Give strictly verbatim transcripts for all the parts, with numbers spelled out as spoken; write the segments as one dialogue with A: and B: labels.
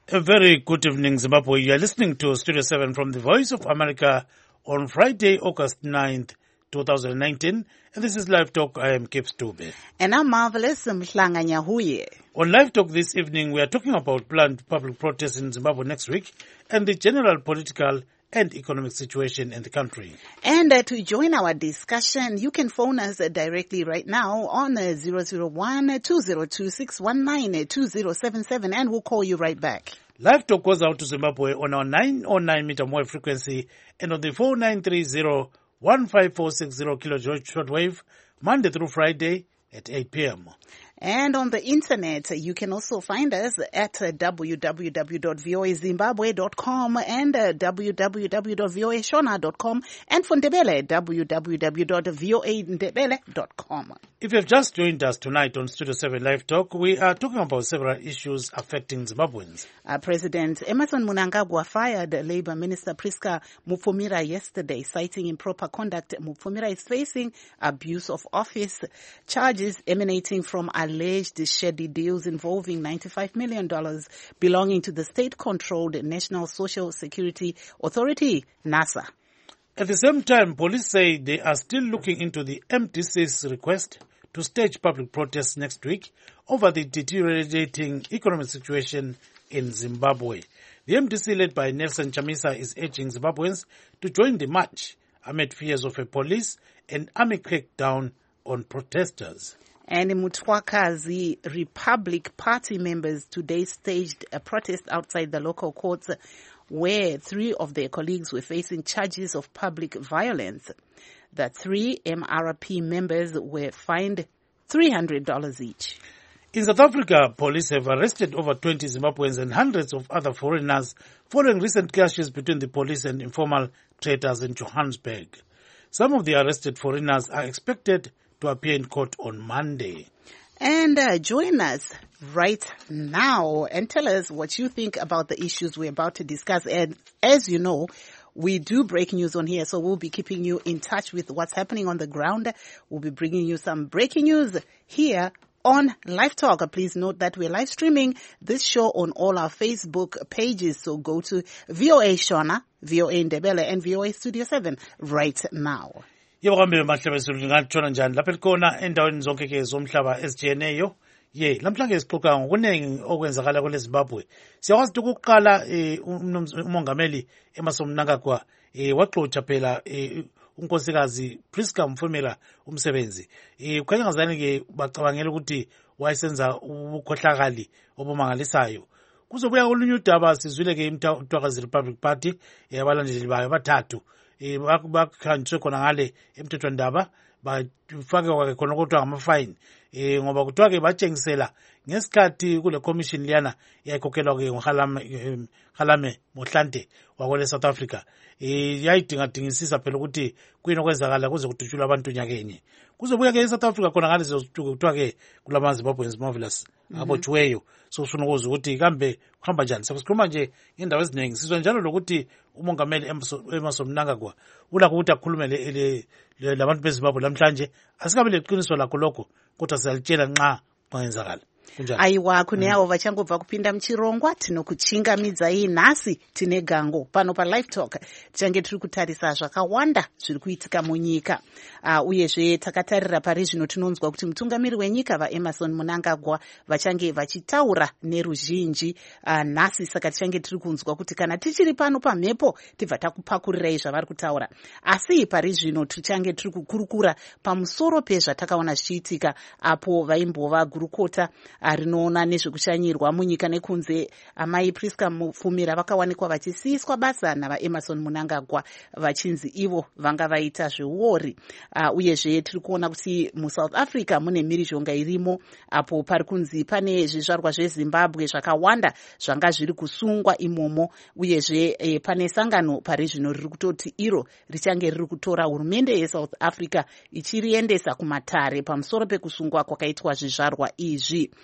A: A very good evening, Zimbabwe. You are listening to Studio seven from the Voice of America on Friday, August ninth, twenty nineteen. And this is Live Talk. I am Kip Stube.
B: And I'm Marvelous Mhlanga Nyahuye.
A: On Live Talk this evening, we are talking about planned public protests in Zimbabwe next week and the general political and economic situation in the country.
B: And uh, to join our discussion, you can phone us uh, directly right now on uh, zero zero one, two zero two, six one nine, two zero seven seven, and we'll call you right back.
A: Live Talk goes out to Zimbabwe on our nine oh nine meter wave frequency and on the four nine three zero, one five four six zero kilohertz shortwave, Monday through Friday at eight p.m.
B: And on the internet, you can also find us at uh, w w w dot voa zimbabwe dot com and uh, w w w dot voa shona dot com, and for Ndebele, w w w dot voa ndebele dot com.
A: If you have just joined us tonight on Studio seven Live Talk, we are talking about several issues affecting Zimbabweans.
B: Uh, President Emmerson Mnangagwa fired Labour Minister Priska Mupfumira yesterday, citing improper conduct. Mupfumira is facing abuse of office charges emanating from alleged shady deals involving ninety-five million dollars belonging to the state-controlled National Social Security Authority, NASA.
A: At the same time, police say they are still looking into the M D C's request to stage public protests next week over the deteriorating economic situation in Zimbabwe. The M D C, led by Nelson Chamisa, is urging Zimbabweans to join the march amid fears of a police and army crackdown on protesters.
B: And Mutwakazi Republic Party members today staged a protest outside the local courts where three of their colleagues were facing charges of public violence. The three M R P members were fined three hundred dollars each.
A: In South Africa, police have arrested over twenty Zimbabweans and hundreds of other foreigners following recent clashes between the police and informal traders in Johannesburg. Some of the arrested foreigners are expected to appear in court on Monday.
B: And uh, join us right now and tell us what you think about the issues we're about to discuss. And as you know, we do break news on here, so we'll be keeping you in touch with what's happening on the ground. We'll be bringing you some breaking news here on Live Talk. Please note that we're live streaming this show on all our Facebook pages. So go to V O A Shona, V O A Ndebele, and V O A Studio seven right now.
A: Yebo kambe mahlabezulu ngatshona njani lapha likhona endaweni zonke ke zomhlaba ezijiyeneyo. Ye, namhlanje sixoxa ngokunengi okwenzakala kwele Zimbabwe. Siyakwazi ukuqala umongameli Emmerson Mnangagwa eh waxoxa phela eh unkosikazi Priska Mupfumira umsebenzi. Eh kukhanya ngazani ke bacabangela ukuthi wayesenza ubukhohlakali obumangalisayo. Kuzobuya kolunye udaba sizwile ke iMtwakazi Republic Party yabalandeli bayo bathathu eh bakhanjwe khona ngale emthethwandaba bafake kwake khona kodwa ngama-fine eh ngoba kuthiwa ke batshengisela ngesikhathi kule commission liyana yayikhokhelwa ke ngoHalame Halame Mohlante wakwele South Africa eh yayidinga dingisisa phela ukuthi kuyini okwenzakala kuze kudutshulwe abantu nyakenye. Kuzobuya ke eSouth Africa khona ngale kuthiwa ke kulama Zimbabweans marvelous abotshiweyo. So ufuna ukuzwa ukuthi kambe kuhamba njani. Sekukhuluma nje ngendawo eziningi sizwe njalo lokuthi umongameli Emmerson Mnangagwa ulakho ukuthi akhulumele labantu beZimbabwe namhlanje asikabe leqiniso lakho lokho kodwa siyalitshela nxa kwenzakala.
B: Aiwa kune avo vachangobva kupinda muchirongwa tinokuchingamidza iyi nhasi tine gango pano pa Live Talk tichange tiri kutarisa zvakawanda zviri kuitika munyika uh, uyezve takatarira pari zvino tinonzwa kuti mutungamiri wenyika vaEmmerson Mnangagwa vachange vachitaura neruzhinji uh, nhasi saka tichange tiri kunzwa kuti kana tichiri pano pamhepo tibva takupakurirai zvavari kutaura asi pari zvino tichange tiri kukurukura pamusoro pezvatakaona zvichiitika apo vaimbova gurukota rinoona nezvekushanyirwa munyika nekunze. Amai Priska Mupfumira vakawanikwa vachisiyiswa basa navaEmmerson Mnangagwa vachinzi ivo vanga vaita zveuori. Uh, uyezve tiri kuona kuti muSouth Africa mune mhirizhonga irimo apo pari kunzi pane zvizvarwa zveZimbabwe zvakawanda zvanga zviri kusungwa imomo. Uyezve eh, pane sangano pari zvino riri kutoti iro richange riri kutora hurumende yeSouth Africa ichiriendesa kumatare pamusoro pekusungwa kwakaitwa zvizvarwa izvi.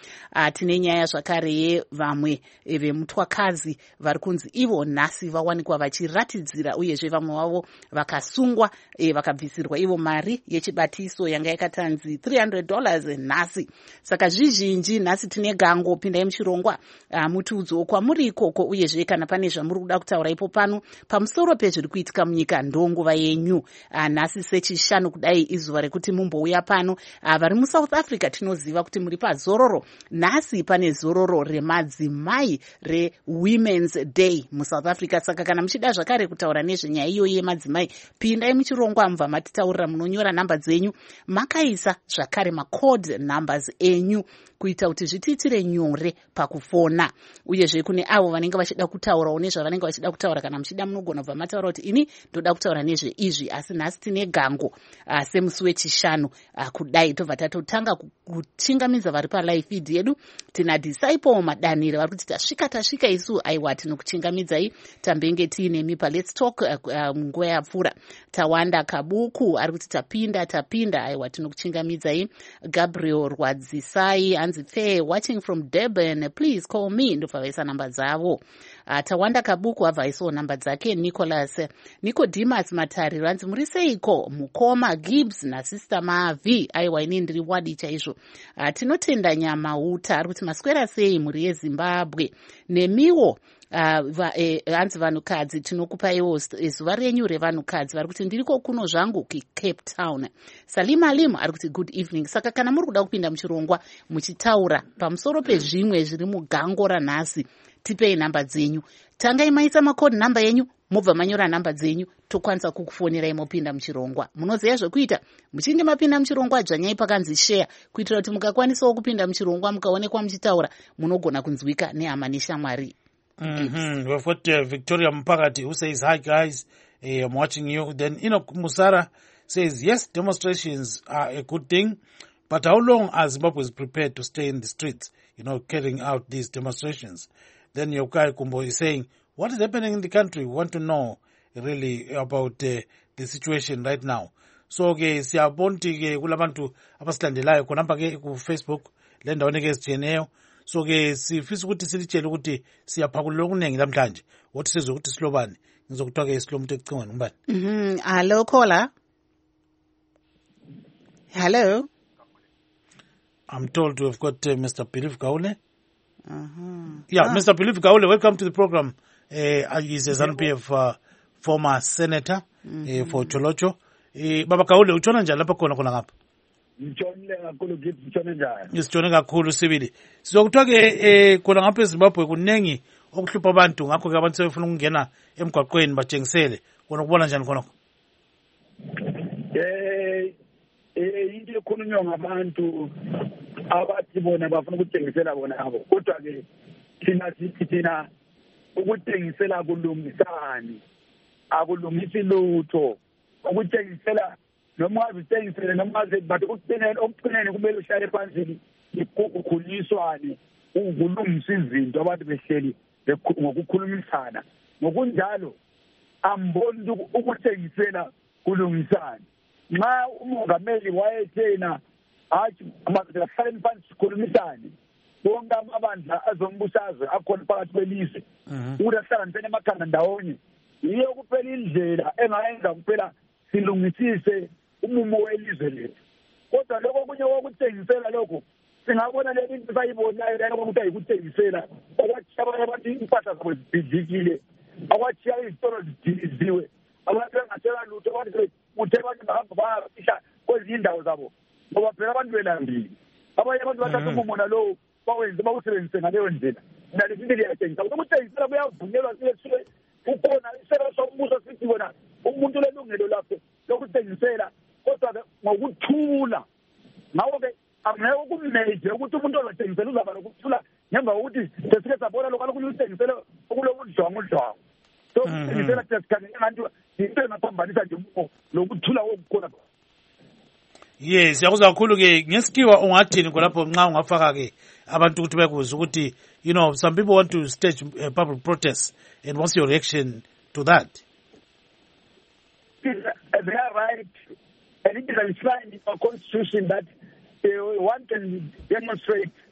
B: Uh, tine nyaya zvakare yevamwe vemutwakazi vari kunzi ivo nhasi vawanikwa vachiratidzira uyezve vamwe vavo vakasungwa e, vakabvisirwa ivo mari yechibatiso yanga yakatanzi three hundred dollars nhasi. Saka zvizhinji nhasi tine gango, pindai muchirongwa uh, mutiudzewo kwamuri ikoko uyezve kana pane zvamuri kuda kutaura ipo pano pamusoro pezviri kuitika munyika ndonguva yenyu. Uh, nhasi sechishanu kudai izuva rekuti mumbouya pano. Uh, vari muSouth Africa tinoziva kuti muri pazororo. Nhasi pane zororo remadzimai reWomen's Day muSouth Africa. Saka kana muchida zvakare kutaura nezvenyaya iyoyi yemadzimai, pindai muchirongwa mubva matitaurira, munonyora namba dzenyu makaisa zvakare macode numbers enyu kuita kuti zvitiitire nyore pakufona. Uyezve kune avo vanenge vachida kutaurawo nezvavanenge vachida kutaura, kana muchida munogona kubva mataura kuti ini ndoda kutaura nezve izvi. Asi nhasi tine gango uh, semusi wechishanu uh, kudai tobva tatotanga kuchingamidza vari palive feed yedu. Tina disciple madanire vari kuti tasvika tasvika isu aiwa tinokuchingamidzai tambenge tiinemi paLet's Talk nguva uh, uh, yapfuura. Tawanda Kabuku ari kuti tapinda tapinda aiwa tinokuchingamidzai. Gabriel Rwadzisai anzi Fair watching from Durban, please call me, ndobva vaisa namba dzavo. Uh, Tawanda Kabuku abva aisawo namba dzake. Nicholas Nicodemus Matariro anzi muri seiko mukoma Gibbs nasister Mavi, aiwa ini ndiri wadi chaizvo. Uh, tinotenda nyama uta ari kuti maswera sei muri yeZimbabwe nemiwo. Uh, va, eh, hanzi vanhukadzi tinokupaiwo zuva renyu revanhukadzi. Vari kuti ndiriko kuno zvangu kuCape Town. Salima Alimu ari kuti good evening. Saka kana muri kuda kupinda muchirongwa muchitaura pamusoro pezvimwe zviri mugango ranhasi, tipei namba dzenyu. Tangai maisa makodi namba yenyu mobva manyora namba dzenyu, tokwanisa kukufonirai mopinda muchirongwa. Munoziva zvekuita muchinge mapinda muchirongwa, dzvanyai pakanzi share kuitira kuti mukakwanisawo kupinda muchirongwa mukaonekwa muchitaura munogona kunzwika nehama neshamwari.
A: Mm-hmm. We've got uh, Victoria Mpakati who says, hi guys, uh, I'm watching you. Then Enoch Musara says, yes, demonstrations are a good thing, but how long are Zimbabwe is prepared to stay in the streets, you know, carrying out these demonstrations? Then Yokai Kumbo is saying, what is happening in the country? We want to know really about uh, the situation right now. So, okay, siyabonti ke kulabantu abasilandelayo khonapha ke ku Facebook le ndawo ke esijeneyo. So ke sifisa ukuthi silitshele ukuthi siyaphakulula okuningi namhlanje. Wathi sizwe ukuthi silobani. Ngizokuthiwa ke silomuntu ecingweni ngubani?
B: Mhm. Hello caller. Hello.
A: I'm told we've got uh, Mister Belief Gaule.
B: Uh-huh.
A: Yeah,
B: ah.
A: Mister Belief Gaule, welcome to the program. Uh, he's a ZANU P F uh, former senator mm-hmm. uh, for Cholocho. Uh, Baba Gaule, uchona njani lapha khona khona ngapha?
C: Ngitshonile kakhulu kithi ngitshone njani?
A: Ngisitshone kakhulu sibili. Sizokuthiwa ke eh khona ngapha eZimbabwe kunengi okuhlupha abantu, ngakho ke abantu sebefuna ukungena emgwaqweni batshengisele. Kona ukubona njani khona?
C: Eh eh into ekhulunywa ngabantu abathi bona bafuna ukuthengisela bona abo. Kodwa ke thina sithi thina ukuthengisela kulungisani. Akulungisi lutho. Ukuthengisela noma uzithengisele noma but ukugcinela okugcineni kumele ushayele phansi ukukhuliswane ukulungisa izinto abantu behleli ngokukhulumisana. Ngokunjalo amboni ukuthengisela kulungisana. Nxa umongameli wayethena athi amahlale phansi sikhulumisane bonke amabandla azombusazwe akhona phakathi kwelizwe ukuthi ahlanganisene emakhanda ndawonye. Yiyo kuphela indlela engayenza kuphela silungisise umumo welizwe lethu. Kodwa lokho kunye okuthengisela lokho singabona le into sayibonayo lana ukuthi ayikuthengisela okwathi abanye abantu impahla zabo zibhidlikile, akwathi izitolo zidiliziwe, abantu bengasela lutho, abantu uthe abantu bahamba bayafisha kwezinye indawo zabo ngoba phela abantu belambile. Abanye abantu bathatha umumo nalowo bawenze bawusebenzise ngaleyo ndlela. Nalesi into liyathengisa ukuthengisela kuyavunyelwa siye ukhona isebe sombuso sithi wena umuntu lelungelo lakhe lokuthengisela, kodwa ngokuthula. Ngawo ke angeke ukumeje ukuthi umuntu ozothengisela uzaba lokuthula ngemva kokuthi sesike sabona lokho ukuthengisela okulobudlwangu udlwangu. So ukuthengisela siyasikhathi ngabantu into engaphambanisa nje lokuthula okukhona.
A: Yes, yakuzwa kakhulu ke ngesikiwa ungathini khonapho nxa ungafaka ke abantu ukuthi bekuzwe ukuthi you know some people want to stage uh, public protests, and what's your reaction to that?
C: They are right, and it is enshrined in our constitution that uh, one can demonstrate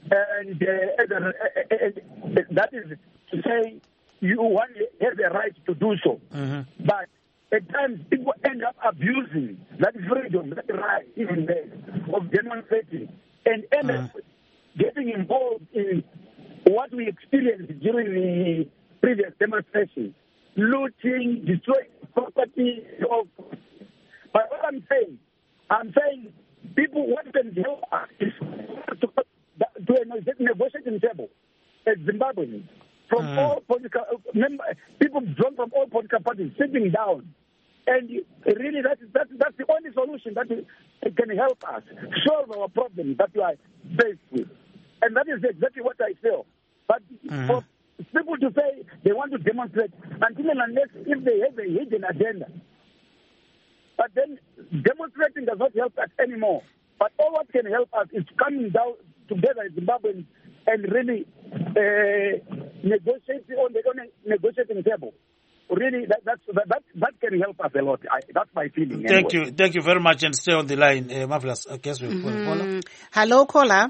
C: And uh, as a, uh, uh, that is to say you one has a right to do so.
A: Mm-hmm.
C: But at times people end up abusing that freedom, that right even there of demonstrating, and end up
A: Mm.
C: getting involved in what we experienced during the previous demonstration, looting, destroying property. Of, but what I'm saying, I'm saying people, what can help us is to, to a negotiating table at Zimbabwe from
A: Mm.
C: all political member, people drawn from all political parties sitting down. And really, that's, that's, that's the only solution that can help us solve our problems that we are faced with. And that is exactly what I feel. But
A: Mm.
C: for people to say they want to demonstrate, until and unless if they have a hidden agenda, but then demonstrating does not help us anymore. But all what can help us is coming down together in Zimbabwe and really uh, negotiate on the on a negotiating table. Really, that, that's, that, that, that can help us a lot. I, that's my feeling.
A: Thank
C: anyway.
A: you. Thank you very much, and stay on the line. Uh, Marvelous. I guess we'll call
B: Mm. Hello, caller.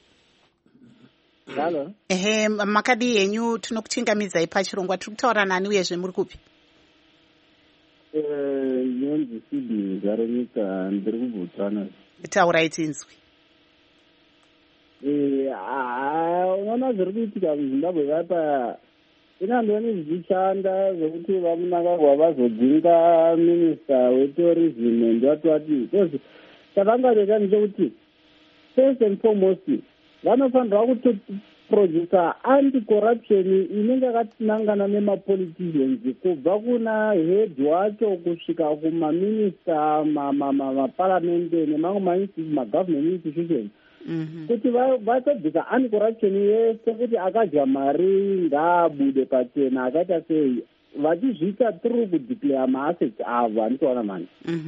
D: Hello.
B: Ehe, makadi yenyu tinokuchingamidza pachirongwa, tiri kutaura nani uyezve muri kupi?
D: Eh, nyonzi Sydney Zarenyika ndiri kuBotswana.
B: Taurai tinzwi.
D: Eh, ah, unaona zviri kuitika muZimbabwe vapa inandoni zvichishanda zvokuti vamunangagwa vazodzinga minista wetourism and what what because chavangareka ndechekuti first and foremost vanofanirwa kutoproducer anti-corruption inenge yakatinangana nemapoliticians kubva kuna head wacho kusvika kumaminista maparamende nemamwe magovernment institutions kuti vatobvisa anti-corruption yese kuti akadya mari ngaabude pachena akaita sei vachizviita through kudeclare maassets avo anditoona mani.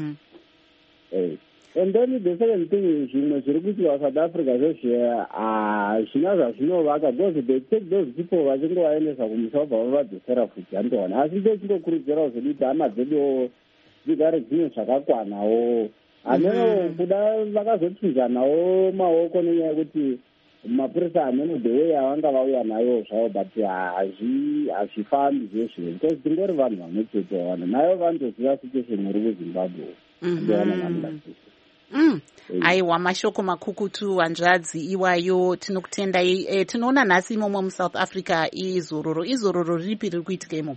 D: And then the second thing zvimwe zviri kuitika South Africa zvozve hazvina zvazvinovaka because they take those people vachingovaendesa kumusha vobva vavadzosera futi anditoona asi ndochindokurudzira kuzoditi hama dzedu dzigare dzine zvakakwanawo hameno kuda vakazochinjanawo maoko nenyaya yekuti mapurisa hameno the way avanga vauya nayo zvavo but hazvifambi zvezvo because tingori vanhu vamwechete wana nayo vanotoziva situation iri kuZimbabwe ndiwana namulazisi.
B: Mm. Aiwa, mashoko makukutu hanzvadzi iwayo. Tinokutendai. E, tinoona nhasi imomo muSouth Africa izororo izororo ripi riri kuitika imomo?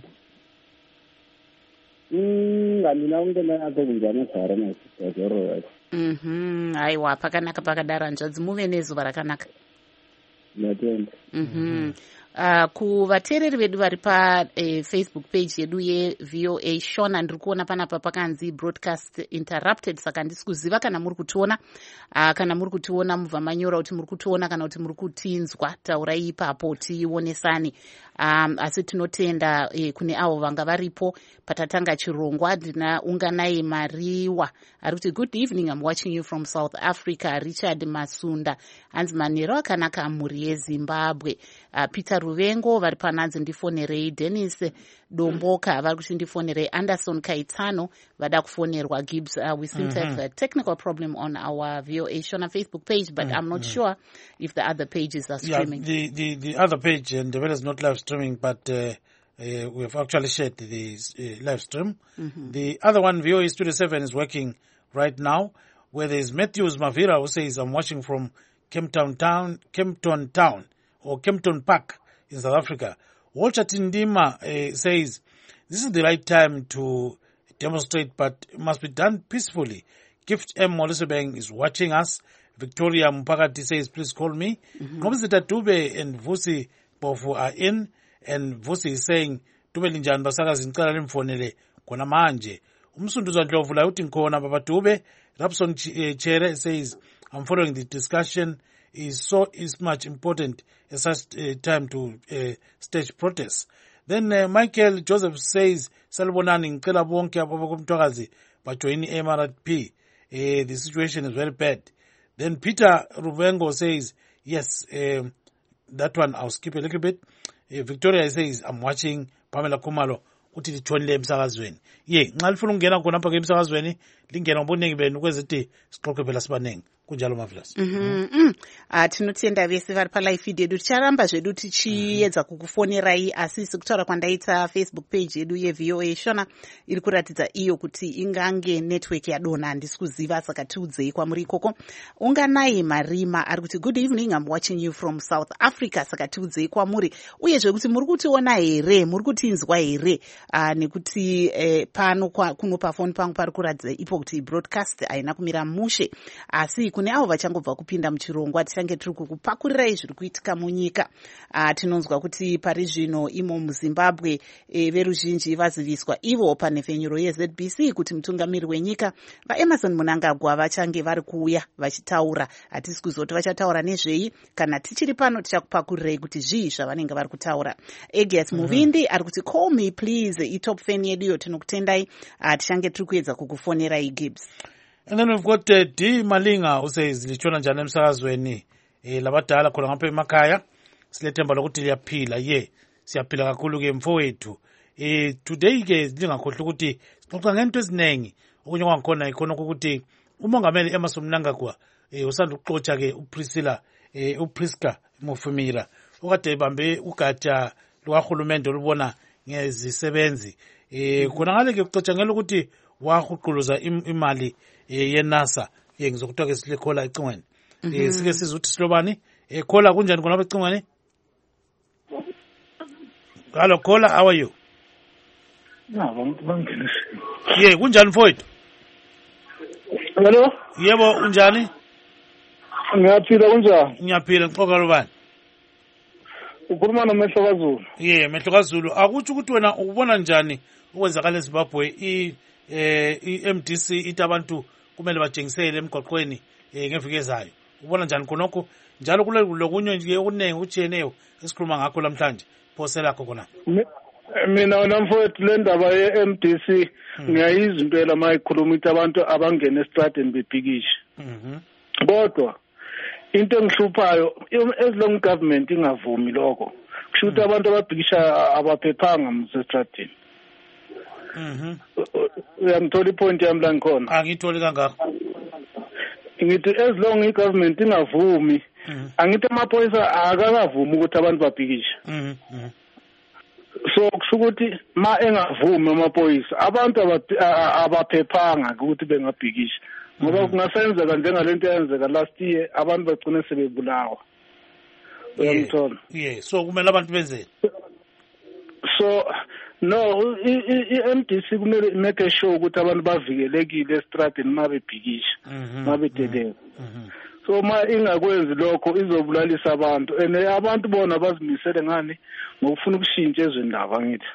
D: handina kunge ndanyatsokunzwa nezvaro nezororo yacho.
B: Mhm. Aiwa, pakanaka pakadaro hanzvadzi, muve nezuva rakanaka.
D: Ndatenda.
B: Mhm. Uh, kuvateereri vedu vari pafacebook uh, page yedu yeV O A Shona ndiri kuona panapa pakanzi broadcast interrupted, saka handisi kuziva kana muri kutiona. Uh, kana muri kutiona mubva manyora kuti muri kutiona kana kuti muri kutinzwa, taurai ipapo tionesani. Um, asi tinotenda eh, kune avo vanga varipo patatanga chirongwa. Ndinaunganai Mariwa ari kuti good evening, I'm watching you from South Africa. Richard Masunda hanzi manheru akanaka mhuri yeZimbabwe. Uh, Peter Ruvengo vari pananzi ndifonerei. Dennis Domboka vari kuti ndifonerei. Anderson Kaitano vada kufonerwa. Gibbs, uh, we seem mm-hmm. to have a technical problem on our V O A Shona Facebook page, but mm-hmm. I'm not sure if the other pages are streaming.
A: Yeah, the, the, the other page, and the is not live streaming, but uh, uh, we have actually shared the uh, live stream. Mm-hmm. The other one, V O A Studio seven, is working right now, where there is Matthews Mavira who says, I'm watching from Kempton Town, Kempton Town, or Kempton Park in South Africa. Walter Tindima uh, says, this is the right time to demonstrate, but it must be done peacefully. Gift M. Molisebeng is watching us. Victoria Mpakati says, please call me. Ngomzita mm-hmm. Dube and Vusi Bofu are in, and Vusi is saying, Dube linjani basaka zinkala limfonele kona manje. Umsunduza Ndlovu la uti nkona Baba Dube. Rapson Chere says, I'm following the discussion. Is so is much important at such uh, time to uh, stage protests. Then uh, Michael Joseph says, Salbonani ngicela bonke abakumthwakazi bajoyini M R P. Uh, the situation is very bad. Then Peter Ruvengo says, yes, um, that one I'll skip a little bit. Uh, Victoria says, I'm watching Pamela Kumalo kuti lichonile emsakazweni. Ye, nxa lifuna ukungena khona apha ke emsakazweni, lingena ngobunengi benu kwezithi siqoqe phela sibanengi. kunjalo Marvelous.
B: Mhm. Mm. Ah tinotenda vese vari palive feed yedu ticharamba zvedu tichiedza kukufonerai asi sekutaura kwandaita Facebook page yedu yeV O A Shona iri kuratidza iyo kuti ingange network yadona handisi kuziva saka tiudzei kwamuri ikoko. Unganai Marima ari kuti good evening, I'm watching you from South Africa, saka tiudzei kwamuri uyezve kuti muri kutiona here, muri kutinzwa here. Ah nekuti eh, pano kuno pafoni pangu pari kuratidza ipo kuti broadcast haina kumira mushe, asi kune avo vachangobva kupinda muchirongwa tichange tiri kukupakurirai zviri kuitika munyika. Uh, tinonzwa kuti pari zvino imo muZimbabwe e, veruzhinji vaziviswa ivo panhefenyuro yeZ B C kuti mutungamiri wenyika vaEmerson Mnangagwa vachange vari kuuya vachitaura. Hatisi kuzoti vachataura nezvei, kana tichiri pano tichakupakurirai kuti zvii zvavanenge vari kutaura. Egias mm -hmm. Muvindi ari kuti call me please, itop fan yedu yo tinokutendai. Uh, tichange tiri kuedza kukufonerai Gibbs.
A: And then we've got uh, D Malinga who says lichona njani emsakazweni eh labadala khona ngapha emakhaya silethemba lokuthi liyaphila ye siyaphila kakhulu ke mfowethu. Eh today ke lingakhohle ukuthi sixoxa ngento ezinengi okunye kwangikhona ikhona ukuthi umongameli Emmerson Mnangagwa eh usanda ukuxotsha ke uPriscilla eh uPriska Mufumira okade ebambe ugatsha lwahulumende olubona ngezisebenzi eh khona ngale ke kuxoxa ngelo ukuthi wahuquluza imali ye-NASA ye ngizokuthiwa ke sile khola ecingweni. Eh sike sizuthi silobani eh khola kunjani khona ecingweni? Hello khola, how are you?
E: Na bangingene.
A: Ye kunjani mfowethu?
E: Hello?
A: Yebo unjani?
E: Ngiyaphila kunjani?
A: Ngiyaphila, ngixoxa lobani?
E: Ukhuluma noMehlo kaZulu.
A: Ye Mehlo kaZulu, akuthi ukuthi wena ubona njani ukwenzakala eZimbabwe i eh i-M D C ithi abantu kumele bajengisele emgwaqweni eh ngeviki ezayo. Ubona njani khonokho njalo kule lokunye nje okuningi utsheneyo esikhuluma ngakho namhlanje phose lakho khona?
E: Mina namfowethu le ndaba ye-M D C ngiyayizwa impela mayikhuluma ithi abantu abangena estradeni bebhikisha.
A: Mhm.
E: Kodwa into engihluphayo as long government ingavumi lokho kusho ukuthi abantu ababhikisha abaphephanga msestradini.
A: Mhm.
E: Uyangithola ipoint yami la ngikhona?
A: Angitholi kangakho.
E: Ngithi as long i-government ingavumi angithi amaphoyisa akakavumi ukuthi abantu babhikishe.
A: Mhm.
E: So kusho ukuthi ma engavumi amaphoyisa abantu abaphephanga ukuthi bengabhikisha ngoba kungasenzeka njengalento eyenzeka last year abantu bagcine sebebulawa. Uyangithola?
A: Yeah, so kumele abantu benzeni?
E: So no, i-M D C kumele make sure ukuthi abantu bavikelekile estradini mabebhikisha mabedeleka. So ma ingakwenzi lokho izobulalisa abantu and abantu bona bazimisele ngani ngokufuna ukushintsha ezwendaba ngithi.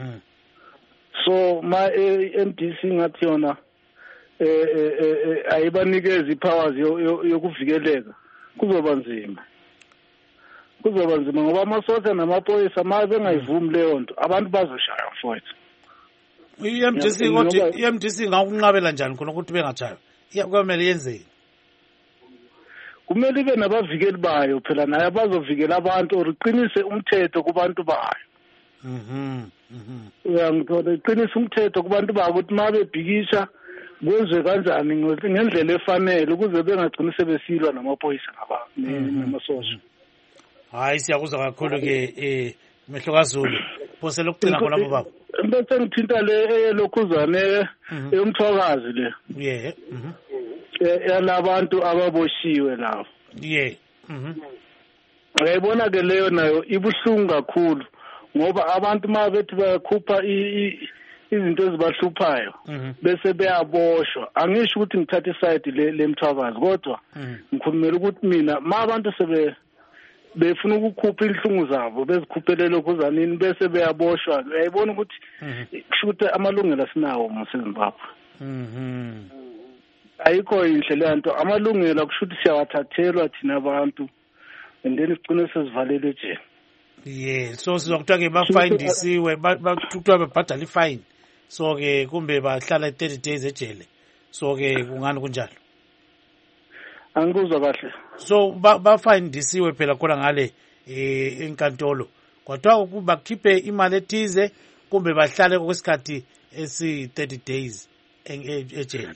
E: So ma i-M D C ngathi yona eh ayibanikeza ipowers yokuvikeleka kuzoba nzima. Kuzoba nzima ngoba amasosha namaphoyisa ma bengayivumi leyo nto abantu bazoshaya mfowethu.
A: I-M D C kodwa i-M D C ngakunqabela njani khona ukuthi bengajaya? Iyakumele yenzeni? Kumele
E: ibe nabavikeli bayo phela naye abazovikela abantu oriqinise umthetho kubantu bayo.
A: Mhm. Mhm.
E: Uyangithola iqinise umthetho kubantu bayo ukuthi ma bebhikisha kwenziwe kanjani ngendlela efanele ukuze bengagcini sebesilwa namaphoyisa ngaba namasosha.
A: Hayi siyakuzwa kakhulu ke eh Mehlo kaZulu phose lokugcina khona baba.
E: Bese ngithinta le elokhuzane eyomthwakazi le.
A: Yeah. Mhm.
E: Yalabantu ababoshiwe lawo.
A: Yeah. Mhm.
E: Ngiyibona ke leyo nayo ibuhlungu kakhulu ngoba abantu ma bethi bayakhupha izinto ezibahluphayo bese beyaboshwa. Angisho ukuthi ngithatha iside le lemthwakazi kodwa ngikhulumela ukuthi mina ma abantu sebe befuna ukukhupha inhlungu zabo bezikhuphelele lokhuzanini bese beyaboshwa. Uyayibona ukuthi kushuthi amalungelo asinawo museZimbabwe.
A: Mhm.
E: Ayikho inhle lento amalungelo akushuthi siyawathathelwa thina abantu and then sigcine sesivalele ejele.
A: Yeah, so sizokuthiwa ke bafindisiwe bathutwa babhadala ifine. So ke kumbe bahlala thirty days ejele. So ke kungani kunjalo?
E: Angikuzwa kahle.
A: So bafindisiwe phela khona ngale eh enkantolo. Kodwa ukuba khiphe imali ethize kumbe bahlale okwesikhathi esi thirty days ejele.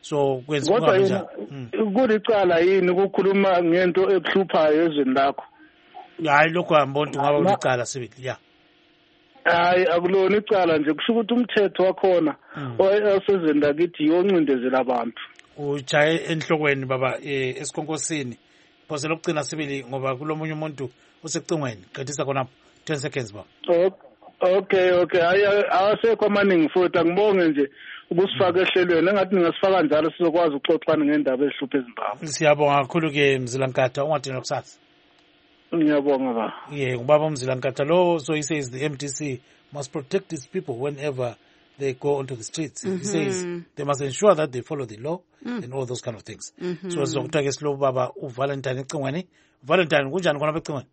A: so kwenza
E: kodwa
A: kunjani
E: kulicala yini ukukhuluma ngento ekuhluphayo ezweni lakho
A: hayi lokho ambona ungaba ulicala sibili ya
E: hayi akulona icala nje kusho ukuthi umthetho wakhona osezweni lakithi yoncindezela abantu
A: ujaye enhlokweni baba esikhonkosini phose lokugcina sibili ngoba kulomunye umuntu osecingweni qedisa khona ten seconds baba
E: okay okay hayi awasekho amaningi futhi angibonge nje ukusifaka ehlelweni engathi ningasifaka njalo sizokwazi ukuxoxana ngendaba ezihlupha eZimbabwe
A: siyabonga kakhulu ke Mzilankatha ungathini nokusasa
E: ngiyabonga ba
A: yeah ngubaba Mzilankatha lo so he says the M D C must protect its people whenever they go onto the streets. Mm-hmm. He says they must ensure that they follow the law mm. and all those kind of things. Mm-hmm. So sizokuthiwa ke silo baba uValentine ecingweni. Valentine kunjani khona becingweni?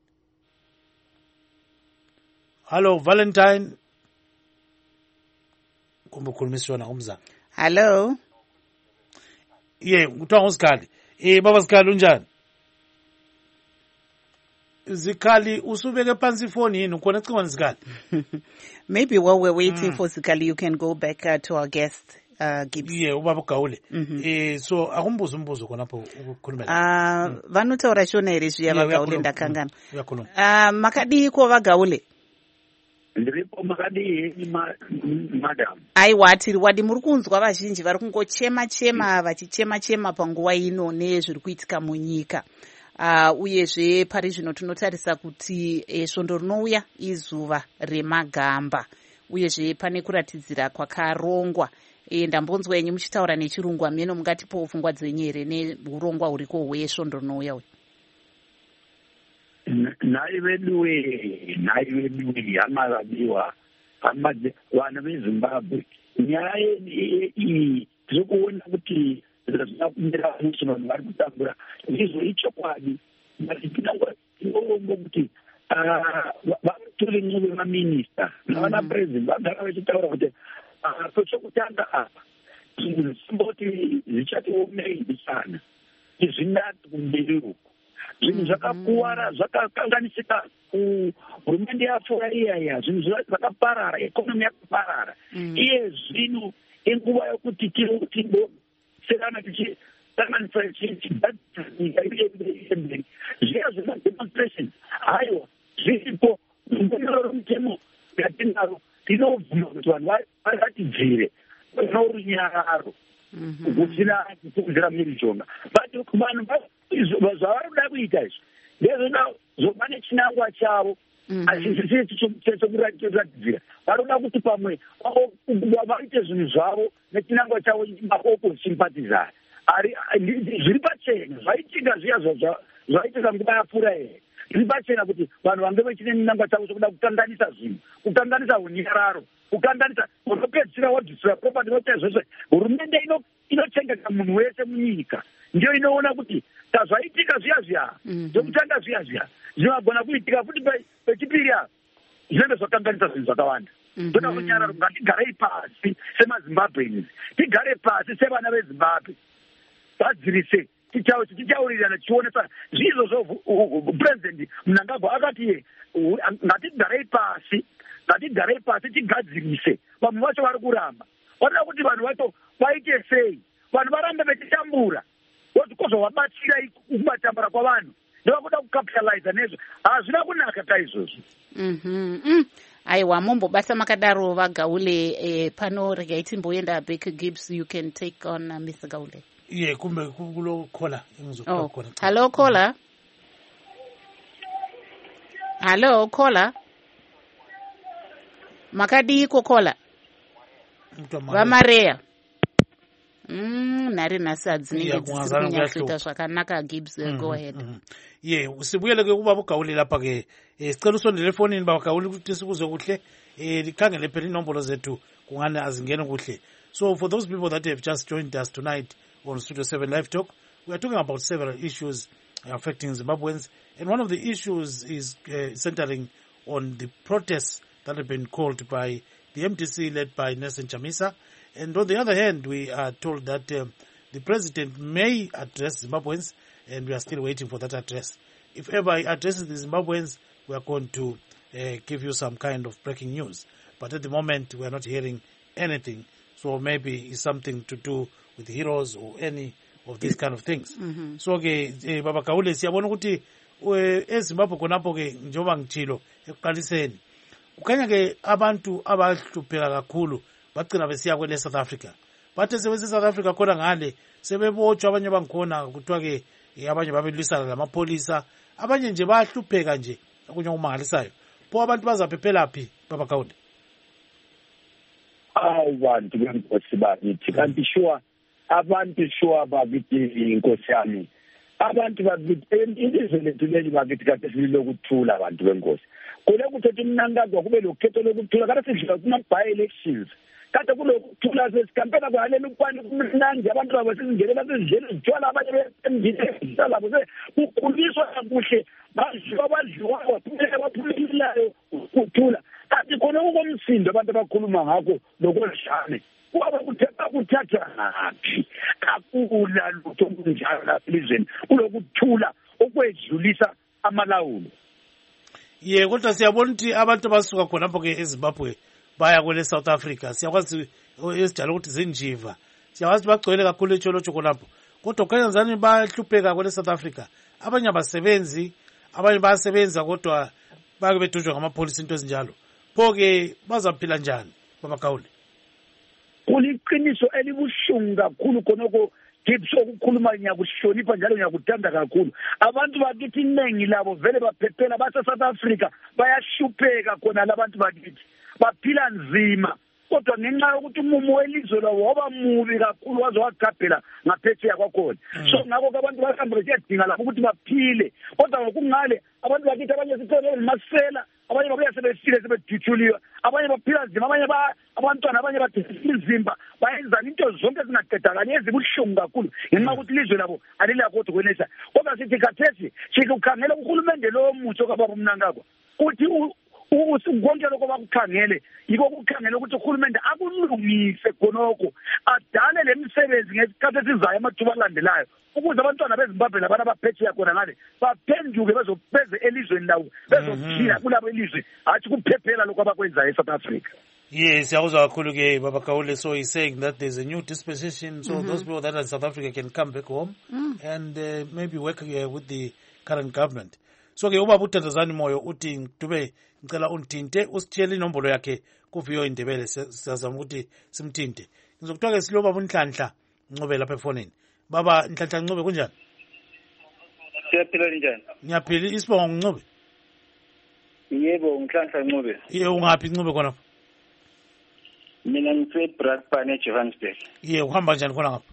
A: Hello Valentine. Kumbe ukhulumisana umzana.
B: Hello.
A: Yeah, kuthiwa nguSikhali. Eh baba Sikhali unjani? Zikali usubeke phansi ifoni yini ukhona ecingweni Zikali?
B: Maybe while we're waiting mm. for Zikali you can go back uh, to our guest uh Gibbs.
A: Yeah, ubaba Gaule. Mm-hmm. Eh so akumbuza umbuzo khonapho ukukhulumela.
B: Ah uh, mm. vanotaura shona here zviya yeah, Gaule ndakangana.
A: Uyakhuluma.
B: Ah uh, makadi ko va Gaule.
C: Ndiripo makadi madam.
B: Aiwa tiri wadi muri kunzwa vazhinji vari kungochema chema vachichema chema panguva ino nezviri kuitika munyika. Uh, uyezve pari zvino tinotarisa kuti e, svondo rinouya izuva remagamba uyezve pane kuratidzira kwakarongwa e, ndambonzwa yenyu muchitaura nechirungu ameno mungatipowo pfungwa dzenyu here neurongwa huriko hwesvondo rinouya uyu
C: nhai veduwe nhai veduwe hama vadiwa hama vana vezimbabwe nyaya iyi tiri kuona kuti zvina kumira musi vanhu vari kutambura izvo ichokwadi but tinongo kuti vatore nyove vaminista navana president vagara vachitaura kuti tochokutanga apa simboti zvichatiomei sana izvinati kumberi uku zvinhu zvakakuwara zvakakanganisika hurumende yapfuura iyaya zvinhu zvakaparara ekonomi yakaparara iye zvino inguva yokuti tiro serana tichisanganisa chinyika iemberi zviya zvemademonstration haiwa zviripo mbonero romutemo yatinaro tinobvuma kuti vanhu varatibvire norunyararo kusina kukudzira mhirizhonga but vanhu zvavari kuda kuita izvi ndezvoda zoba nechinangwa chavo chokuratidzira vari kuda kuti pamwe vaite zvinhu zvavo nechinangwa chavo maoko sympathizari zviri pachena zvaitika zviya zvaitika nguva yapfuura here zviri pachena kuti vanhu vange vachine chinangwa chavo chokuda kukanganisa zvinhu kukanganisa unyararo kukanganisa unopedzisira wadhisira property noita zvesve hurumende inochengeta munhu wese munyika ndiyo inoona kuti kazvaitika zviya zviya zvokutanga zviya zviya zvinogona kuitika futi pechipiri apa zvinenge zvakanganisa zvinhu zvakawanda toda kunyararo ngatigarei pasi semazimbabweans tigare pasi sevana vezimbabwe vadzirise tichaurirana tichionesa zviizvo president Mnangagwa akati ye ngatigarei pasi ngatigarei pasi tigadzirise vamwe vacho vari kuramba vanoda kuti vanhu vacho vaite sei vanhu varambe vechitambura kozvovabatsira kubatambura kwavanhu ndovakuda kucapitaliza nezvo hazvina kunaka kaizvozvo
B: aiwa mombobasa makadaro vaGaule eh, pano regai timboenda back Gibbs you can take on uh, Mister Gaule
A: yeah kumbe kulo khola
B: oh. hello khola hello khola makadi iko khola vamareya Mm, nari nhasi hadzinenge dzisiri kunyakuita zvakanaka Gibbs mm -hmm, go ahead mm -hmm.
A: ye yeah, sibuyele ke kuba uGaule lapha ke eh, sicela usondele efonini baba Gaule ukuthi sikuzwe kuhle eh likhangele phela inombolo zethu kungane azingene kuhle. So for those people that have just joined us tonight on Studio seven Live Talk, we are talking about several issues affecting Zimbabweans, and one of the issues is uh, centering on the protests that have been called by the M D C led by Nelson Chamisa. And on the other hand, we are told that um, the president may address Zimbabweans, and we are still waiting for that address. If ever he addresses the Zimbabweans, we are going to uh, give you some kind of breaking news. But at the moment, we are not hearing anything. So maybe it's something to do with heroes or any of these kind of things.
B: Mhm.
A: So ke eh, baba Gaule siyabona ukuthi eh, eZimbabwe khonapho ke njengoba ngitshilo ekuqaliseni kukhanya ke abantu abahlupheka kakhulu bagcina besiya kwele South Africa. Bathe sebese South Africa khona ngale sebebotshwa abanye bangikhona kuthiwa ke eh, abanye babelwisana lamapolisa abanye nje bayahlupheka nje okunye okumangalisayo. Pho abantu bazaphephela phi baba Gaule?
C: Abantu benkosi bakithi kanti sure abantu sure bakithi inkosi yami abantu bakithi ilizwe lethu leli bakithi kade silokuthula abantu benkosi kule kuthethe umnankazwa kube lokhetho lokuthula kade sidlula kuma by elections kade kulokuthula sesikampena kwalela ukwani kumnandi abantu babo sizingelela sizidlela izitshwala abanye bemndini labo ukhuliswa kakuhle badliwa badliwa baphumela baphumelayo ukuthula kanti khona ukomsindo abantu abakhuluma ngakho lokwedlane kuba kuthetha kuthatha ngaphi akula lutho kunjalo lapha elizweni kulokuthula okwedlulisa amalawulo.
A: Ye kodwa siyabona ukuthi abantu abasuka khona lapho ke eZimbabwe baya kwele South Africa siyakwazi esijalo ukuthi zinjiva siyakwazi bagcwele kakhulu etsholotsho khonapho kodwa kwenzani bahlupheka kwele South Africa abanye abasebenzi abanye bayasebenza kodwa bake bedujwa ngamapolisi into ezinjalo pho ke bazaphila njani baba Gaule?
C: Kuliqiniso elibuhlungu kakhulu khonoko ngipso ukukhuluma ngiyakuhlonipha njalo ngiyakuthanda kakhulu abantu bakithi iningi labo vele baphephela base South Africa bayahlupheka khona labantu bakithi baphila nzima kodwa ngenxa yokuthi umumo welizwe lawo waba mubi kakhulu waze wagabhela ngaphetsheya kwakhona so ngakho abantu bahambile kuyadinga lapho ukuthi baphile kodwa ngokungale abantu bakithi abanye sithole masela abanye babuya sebefile sebedithuliwe abanye baphila nzima abanye abantwana abanye badizimba bayenza into zonke zingaqedakali ezibuhlungu kakhulu ngenxa ukuthi ilizwe labo alilakho kwenesa kodwa sithi khathesi sikukhangela uhulumende lo mutsho kababa umnankakho uthi konke lokho bakukhangele yiko ukukhangela ukuthi uhulumende akulungise khonoko adale lemisebenzi ngesikhathi esizayo amathuba alandelayo ukuze abantwana beZimbabwe labana baphetsheya khona ngale baphenduke bezobeze elizweni lawo bezophila kulabo elizwe hathi kuphephela lokho abakwenza eSouth Africa.
A: Yes, siyakuzwa kakhulu ke baba Gaule. So he's saying that there's a new dispensation so mm-hmm. those people that are in South Africa can come back home mm. and uh, maybe work uh, with the current government. So ke ubaba uThandazani Moyo uthi ngidube ngicela unthinte usithiyele inombolo yakhe kuviyo indebele sizama ukuthi simthinte. Ngizokuthiwa ke silo baba uNhlanhla Ncube lapha efonini. Baba Nhlanhla Ncube kunjani?
F: Siyaphila njani?
A: Ngiyaphila isibongo Ncube.
F: Yebo uNhlanhla Ncube.
A: Ye ungaphi Ncube khona?
F: Mina ngise Brakpan eJohannesburg.
A: Ye uhamba njani khona ngapha?